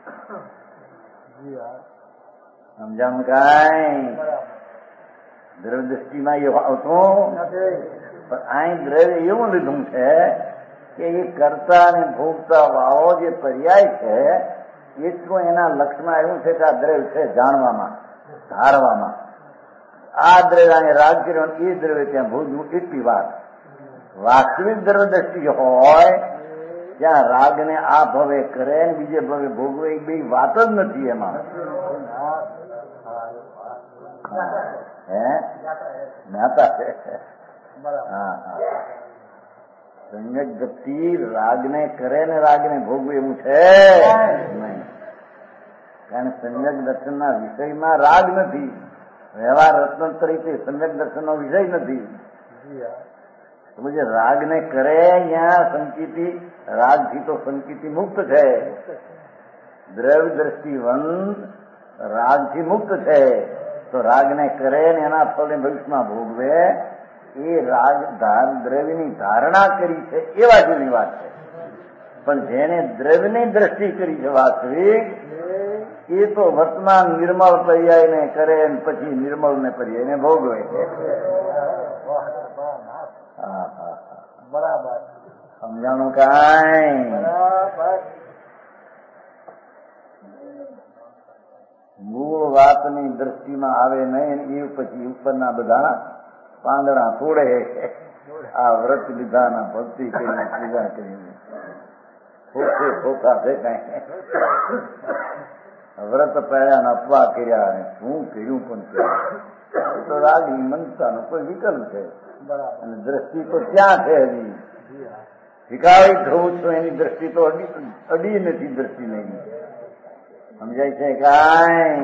સમજાણું? કાંઈ દ્રવ્ય દ્રષ્ટિમાં એ આવતું પણ અહીં દ્રવ્ય એવું લીધું છે કે એ કરતા અને ભોગતા વાળો જે પર્યાય છે એટલું એના લક્ષમાં એવું છે કે આ દ્રવ્ય છે જાણવામાં ધારવામાં. આ દ્રવ્ય અહીં રાગ કર્યો એ દ્રવ્ય ત્યાં ભોગવું એટલી વાત. વાસ્તવિક દ્રવ્ય દ્રષ્ટિ હોય ત્યાં રાગને આ ભવે કરે ને બીજે ભવે ભોગવે એ બે વાત જ નથી એમાં. હે જ્ઞાતા છે. બરાબર. હા હા સમ્યક દ્રષ્ટિ રાગને કરે ને રાગને ભોગવે એવું છે નહીં. કારણ સમ્યક દર્શનના વિષયમાં રાગ નથી. વ્યવહાર રત્ન તરીકે સમ્યક દર્શનનો વિષય નથી. રાગને કરે અહીંયા સંકિતિ રાગથી તો સંકિતિ મુક્ત છે. દ્રવ્ય દ્રષ્ટિવંત રાગથી મુક્ત છે. તો રાગને કરે ને એના ફળને ભવિષ્યમાં ભોગવે એ રાગ દ્રવ્યની ધારણા કરી છે એવા જેવી વાત છે. પણ જેને દ્રવ્યની દ્રષ્ટિ કરી છે વાસ્તવિક એ તો વર્તમાન નિર્મળ પર્યાયને કરે ને પછી નિર્મળ ને પર્યાયને ભોગવે છે. હા હા બરાબર. સમજાણું કાંઈ? બરાબર. મૂળ વાતની દ્રષ્ટિમાં આવે નહીં એ પછી ઉપરના બધા પાંદડા તોડે. આ વ્રત લીધાના ભક્તિ કરીને પૂજા કરીને ખોખે ખોખા છે કઈ વ્રત પહેર્યા અપવા કર્યા શું કર્યું પણ કર્યું તો રાગની મનતાનો કોઈ વિકલ્પ છે. અને દ્રષ્ટિ તો ત્યાં છે. હજી શીખાવી થવું છું એની દ્રષ્ટિ તો અડી અડી નથી. દ્રષ્ટિ નહીં સમજાય છે કાંઈ?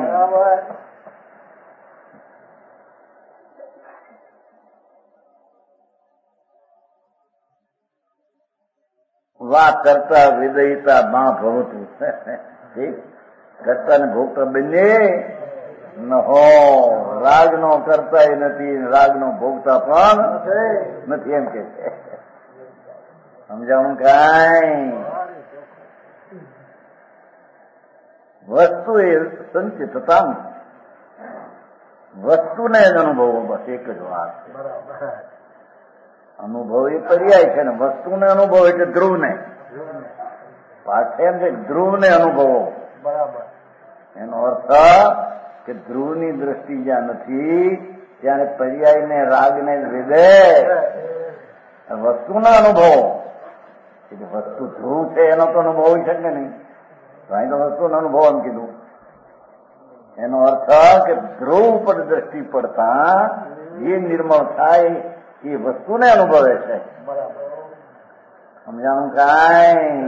વા કરતા વિદયતા માં ભવતું. કરતા ને ભોગતા બંને ન હો. રાગ નો કરતા નથી, રાગ નો ભોગતા પણ નથી એમ કે છે. સમજાવું કાંઈ? વસ્તુ એ સંચિતતા વસ્તુને જ અનુભવો. બસ એક જ વાત છે. અનુભવ એ પર્યાય છે ને વસ્તુને અનુભવ એટલે ધ્રુવને પાછે એમ છે ધ્રુવને અનુભવો. બરાબર. એનો અર્થ કે ધ્રુવની દ્રષ્ટિ જ્યાં નથી ત્યારે પર્યાયને રાગને વેદે વસ્તુના અનુભવો. એટલે વસ્તુ ધ્રુવ છે એનો તો અનુભવ હોય શકે નહીં. અહીં તો વસ્તુનો અનુભવ એમ કીધું. એનો અર્થ કે ધ્રુવ પર દ્રષ્ટિ પડતા જે નિર્મળ થાય એ વસ્તુને અનુભવે છે. સમજાણું કાંઈ?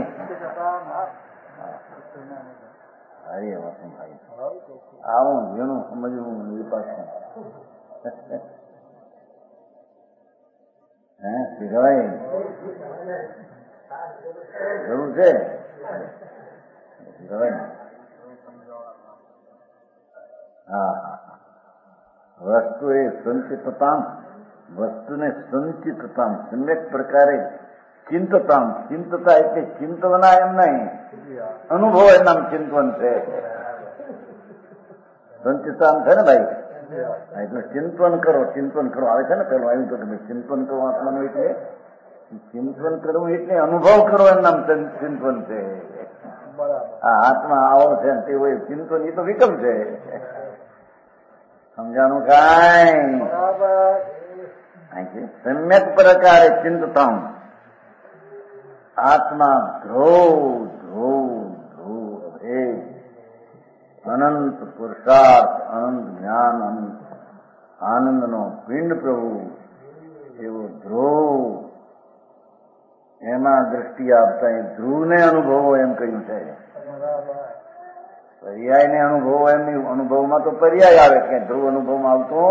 હરે વસંતભાઈ આવું ઘણું સમજવું એ પાછું હે શીખવાય જરૂર છે. હા વસ્તુ એ સંચિતતા વસ્તુને સંચિતતા સમ્યક પ્રકારે ચિંતતા. ચિંતતા એટલે ચિંતવના એમ નહીં, અનુભવ એમ નામ ચિંતવન છે. સંચિતા છે ને ભાઈ, એટલે ચિંતન કરો. ચિંતન કરો આવે છે ને પેલું આવ્યું તો કે ચિંતન કરવું આત્માનું એટલે ચિંતન કરવું એટલે અનુભવ કરો એમ નામ ચિંતન છે. આ આત્મા આવો છે તે હોય ચિંતન એ તો વિકલ્પ છે. સમજાનું કાંઈ? સમ્યક પ્રકારે ચિંતતા આત્મા ધ્રુવ ધ્રુવ ધ્રુવ અભેદ અનંત પુરુષાર્થ અનંત જ્ઞાન અનંત આનંદનો પિંડ પ્રભુ એવો ધ્રુવ એમાં દ્રષ્ટિ આપતા એ ધ્રુવને અનુભવો એમ કહ્યું છે. પર્યાયને અનુભવો એમની અનુભવમાં તો પર્યાય આવે કે ધ્રુવ અનુભવમાં આવતો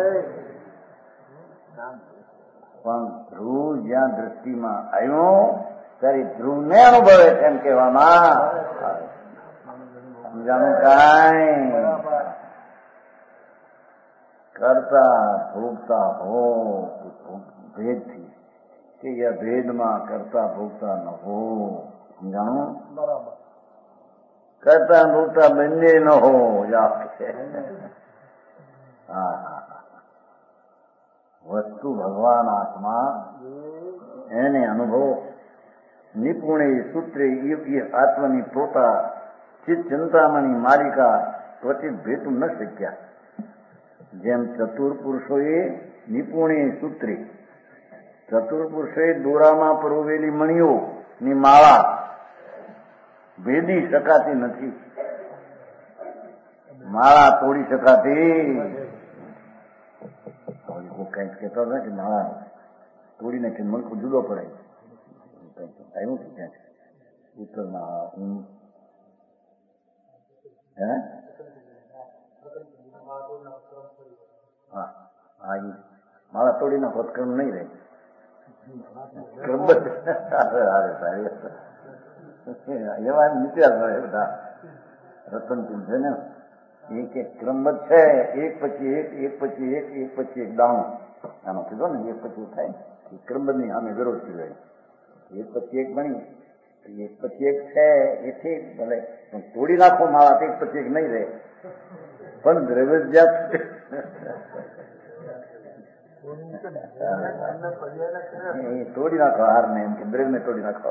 પણ ધ્રુવ જ્યાં દ્રષ્ટિમાં આવ્યો ત્યારે ધ્રુવને અનુભવે છે એમ કહેવામાં. સમજાનું કાંઈ? કરતા ભોગતા હો ભેદથી કે ભેદમાં કરતા ભોગતા ન હો. સમજાણું? બરાબર. કરતા ભોગતા બંને ન હો. હા હા વસ્તુ ભગવાન આત્મા એને અનુભવ નિપુણે સૂત્રે એ આત્માની પોતા ચિત્ત ચિંતામણી માલિકા ત્વચિત ભેટું ન શક્યા. જેમ ચતુર પુરુષોએ નિપુણે સૂત્રે ચતુર પુરુષોએ દોરામાં પરોવેલી મણીઓની માળા ભેદી શકાતી નથી. માળા તોડી શકાતી કંઈક કહેતો હતા કે માળા તોડી નાખીને મણકો જુદો પડે આવ્યું હતું ક્યાંક ઉત્તરમાં હું હે હા હા એ માળા તોડી નાખો ક્રમ નહીં રહે એવા વિચાર મળે બધા રતનચંદ છે ને એક એક ક્રમબદ્ધ છે એક પછી એક એક પછી એક એક પછી એક ડાઉન આનો કીધો ને એક પછી થાય એ ક્રમબદ્ધ ની સામે વિરોધ કર્યો એક પછી એક બની એક પછી એક છે એ ઠીક ભલે પણ તોડી નાખો માળા એક પછી એક નહીં રહે પણ દ્રવ્ય જાત તોડી નાખો હાર ને એમ કે દ્રવ્ય ને તોડી નાખો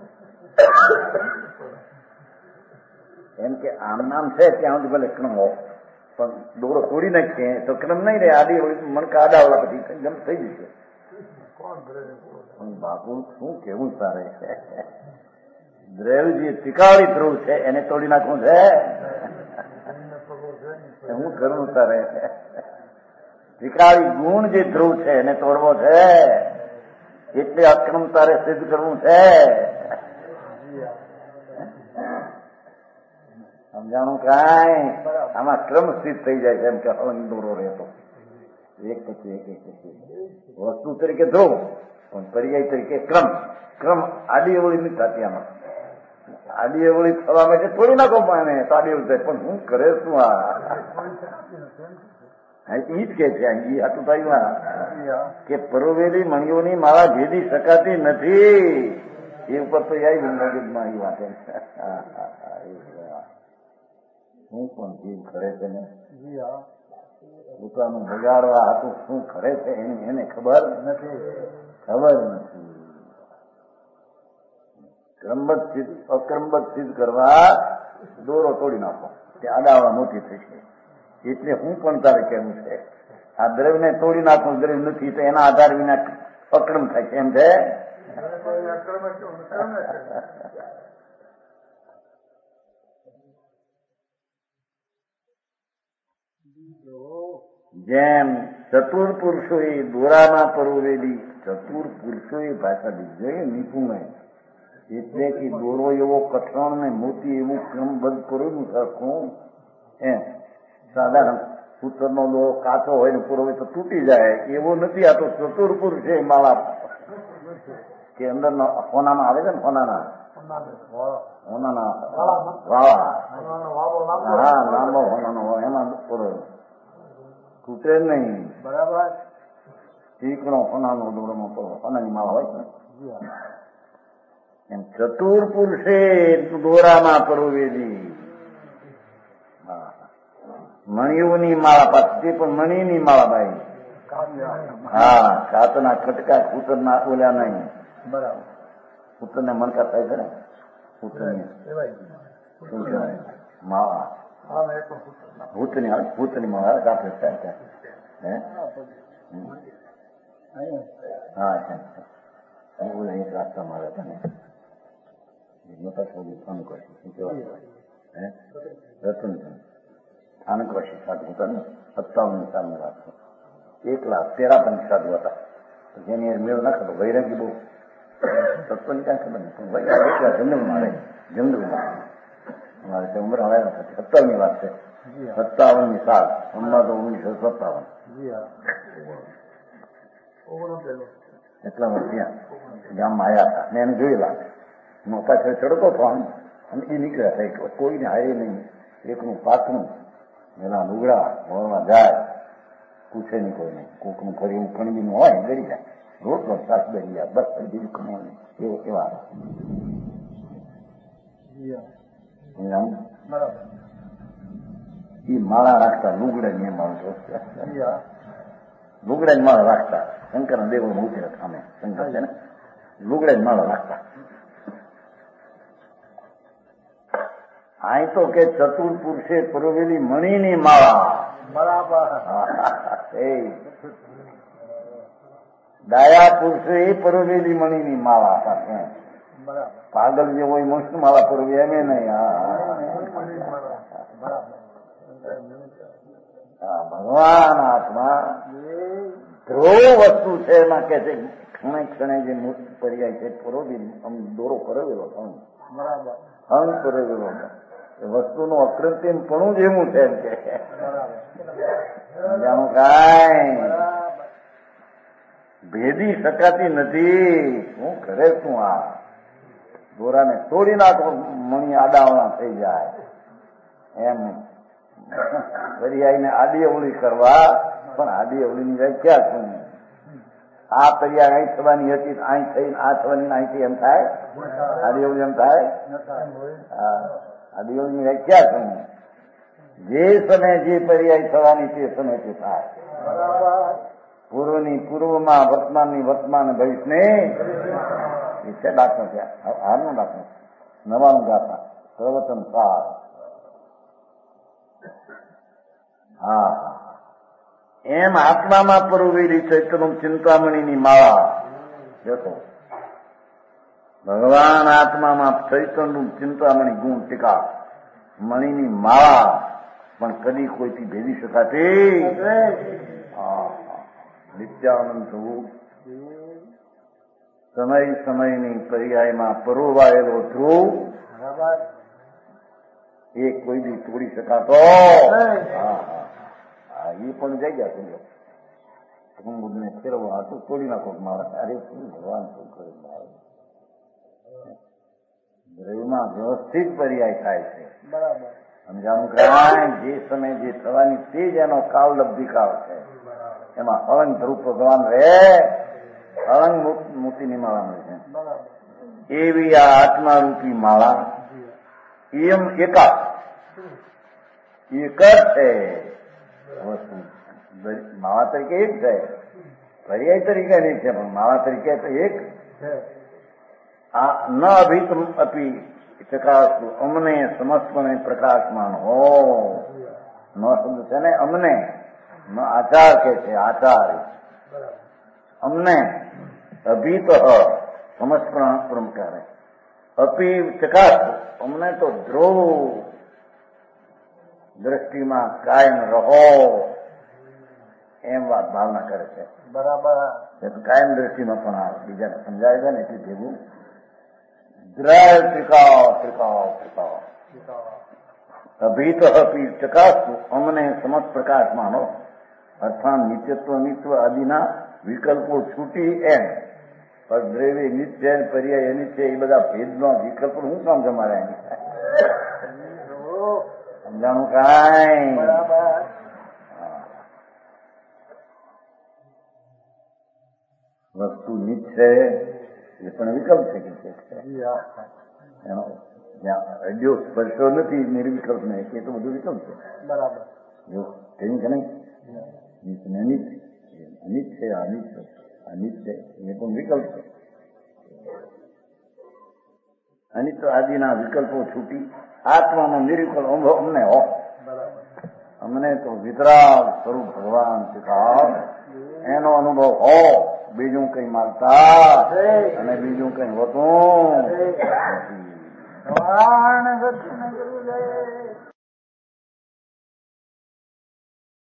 એમ કે આમ નામ છે ત્યાં સુધી ભલે ક્રમ હો પણ દોરો તોડી નાખીએ તો ક્રમ નહીં રહે આડી મણકા આડાવાળા પછી ગમ થઈ જશે પણ બાપુ શું કેવું તારે દ્રવ્ય જે ટીકાળી ધ્રુવ છે એને તોડી નાખવું છે હું કરું તારે ટીકાળી ગુણ જે ધ્રુવ છે એને તોડવો છે એટલે અક્રમ તારે સિદ્ધ કરવું છે સમજાણું કાંઈ આમાં ક્રમ સ્થિત થઈ જાય છે એમ કે હવે દોરો રહેતો એક પછી એક એક પછી વસ્તુ તરીકે ધ્રુવ પણ પર્યાય તરીકે ક્રમ ક્રમ આડી અવળી નથી થતી આમાં આડી અવળી થવા માટે થોડી નાખો પણ તો આડી અવળી થાય પણ હું કરે શું આ ઈ જ કે છે ઈ હાટું થયું કે પરોવેલી મણીઓની માળા ભેદી શકાતી નથી એ ઉપર તો આવી મગજમાં એ વાત શું પણ જીવ ખરે છે ને પોતાનું બગાડવા હતું શું ખરે છે એની એને ખબર નથી ખબર નથી ક્રમબદ્ધ સિદ્ધ અક્રમબદ્ધ સિદ્ધ કરવા દોરો તોડી નાખો તે આડાવાળા મોટી થશે એટલે હું પણ તારે કહેવું છે આ દ્રવ્યને તોડી નાખવું દ્રવ્ય નથી તો એના આધાર વિના અક્રમ થાય છે એમ છે જેમ ચતુર પુરુષોએ દોરામાં પરોવેલી ચતુર પુરુષોએ ભાષા દીધી નિપુણ એટલે કે દોરો એવો કઠણ ને મોતી એવું ક્રમબદ્ધ કરેલું સરખું એમ સાધારણ સૂત્રનો દોરો કાચો હોય ને પૂરો હોય તો તૂટી જાય એવો નથી. આ તો ચતુર પુરુષે માળા કે અંદર હોનામાં આવે છે ને હોનાના હોનાના વાળા હા લાંબો હોનાનો હોય એમાં પૂરો તૂટે નહીં બરાબર. ચીકણો હોનાનો દોરોમાં પૂરો હોનાની માળા હોય છે એમ ચતુર પુરુષે દોરામાં પરોવેલી મણીઓની માળા પાછી પણ મણીની માળા ભાઈ હા કાચના ખટકા કૂતરના ઓલ્યા નહીં બરાબર. કૂતર ને મણકા થાય છે ને કૂતરની માળા ભૂતની ભૂતની માળા સાથે થાય હે હા ઓલા એક રાસ્તા માર્યા હતા ને મોટા થોડી ફોન કરશું શું કહેવાય હે રતન સ્થાનકવાસી સાધુ હતા ને સત્તાવન સાલની વાત છે. એક લાખ તેરા પંચ સાધુ હતા જેની મેળ ના ખબર વૈરાગી બહુ તત્વની કાંઈ ખબર નહીં પણ વૈરાગ જંગલમાં રહે જંગલમાં અમારે તે ઉંમર હવે નથી સત્તાવનની વાત છે. સત્તાવન ની સાલ હમણાં તો ઓગણીસો સત્તાવન એટલા વર્ષ ત્યાં ગામમાં આવ્યા હતા ને એને જોયેલા હું પાછળ ચડતો હતો આમ અને એ નીકળ્યા થાય કોઈને હારે નહીં એકનું પાકનું એના લુગડા વળવા જાય પૂછે નહીં કોઈને કોકનું ફરી એવું કણબીનું હોય ગળી જાય રોટલો સાસ બેરી જાય બસ બીજું કમાવું નહીં એવો એવા એ માળા રાખતા લુગડા ને માણસો લુગડા જ માળા રાખતા શંકર દેવો મૂકે અમે શંકર છે ને લુગડા જ માળા રાખતા. આ તો કે ચતુર પુરુષે પરોવેલી મણીની માળા બરાબર. ડાયા પુરુષે પરોવેલી મણીની માળા પાસે પાગલ જે હોય મસ્ત માળા પરવી એમ નહીં. હા ભગવાન આત્મા ધ્રુવ વસ્તુ છે એમાં કે છે ક્ષણે ક્ષણે જે મૂર્ત પર્યાય છે પરોવી આમ દોરો કરેલો અંગ બરાબર અંગ કરેલો એ વસ્તુનું અકૃત્રિમ પણ જ એવું છે એમ કે જાણું કાંઈ ભેદી શકાતી નથી. શું કરે શું આ દોરાને તોડી નાખો મણી આડાવણા થઈ જાય એમ પર્યાયને આડી અવળી કરવા. પણ આડી અવળીની વ્યાખ્યા શું? આ પર્યાય અહીં થવાની હતી અહીં થઈને આ થવાની અહીંથી એમ થાય? આડી અવળી એમ થાય? આડી અવળીની વ્યાખ્યા શું? જે સમયે જે પર્યાય થવાની તે સમય તે થાય. પૂર્વની પૂર્વમાં વર્તમાનની વર્તમાન ભવિષ્યની એ છે દાખલો છે. હારનો દાખલો નવાનું ગાથા પ્રવચન સાર. હા એમ આત્મામાં પરોવેલી ચૈતન્ય ચિંતામણીની માળા જતો ભગવાન આત્મામાં ચૈતન્યનું ચિંતામણી ગુણ ટીકા મણીની માળા પણ કદી કોઈથી ભેદી શકાતી. નિત્યાનંદ થવું સમય સમયની પર્યાયમાં પરોવાયેલો ધ્રુવ એ કોઈ બી તોડી શકાતો. હા એ પણ જઈ ગયા સમજો હું બુદ્ધને ફેરવવા હતું તોડી નાખો મારા. અરે શું ભગવાન શું કરે દ્રવ્યમાં વ્યવસ્થિત પર્યાય થાય છે. બરાબર સમજાણું કાંઈ જે સમય જે થવાની તે જ એનો કાળ લબ્ધિ કાળ છે. એમાં અલંગ ધ્રુવ ભગવાન રહે અલંગ મોતીની માળા મળે છે. એવી આ આત્મારૂપી માળા એમ એકા એક જ છે વસ્તુ. માળા તરીકે એક છે પર્યાય તરીકે એક છે પણ માળા તરીકે તો એક આ ન અભિતમ અપી ચકાસુ અમને સમસ્તપણે પ્રકાશમાન હો ન શબ્દ છે ને અમને ન આચાર કે છે આચાર અમને અભિત સમસ્તપણ કરે અપી ચકાસુ અમને તો ધ્રુવ દ્રષ્ટિમાં કાયમ રહો એમ વાત ભાવના કરે છે. બરાબર કાયમ દ્રષ્ટિમાં પણ આ બીજાને સમજાય છે ને એટલી ભેગું દ્રઢ ત્રિકાવ ત્રિકાવ ત્રિકાવ અભીત અપી ચકાસુ અમને સમસ્ત પ્રકાશ માનો અર્થાત નિત્યત્વ અનિત્વ આદિના વિકલ્પો છૂટી એમ પણ દ્રવ્ય નિત્ય પર્યાય અનિત્ય એ બધા ભેદનો વિકલ્પ શું કામ તમારે એની સમજાણું કાંઈ? વસ્તુ નિત છે એ પણ વિકલ્પ છે કે એનો જ્યાં અડ્યો સ્પર્શો નથી નિર્વિકલ્પ ને એ તો બધું વિકલ્પ છે. બરાબર જો કહ્યું કે નહીં નિત ને અનિત અનિત છે અનિત છે અનિત છે એ પણ વિકલ્પ છે. અનિત આદિના વિકલ્પો છૂટી આત્માનો નિર્વિકલ્પ અનુભવ અમને હો. અમને તો વિતરાગ સ્વરૂપ ભગવાન શીખાવ એનો અનુભવ હો. બીજું કઈ માગતા અને બીજું કઈ હોતું નથી.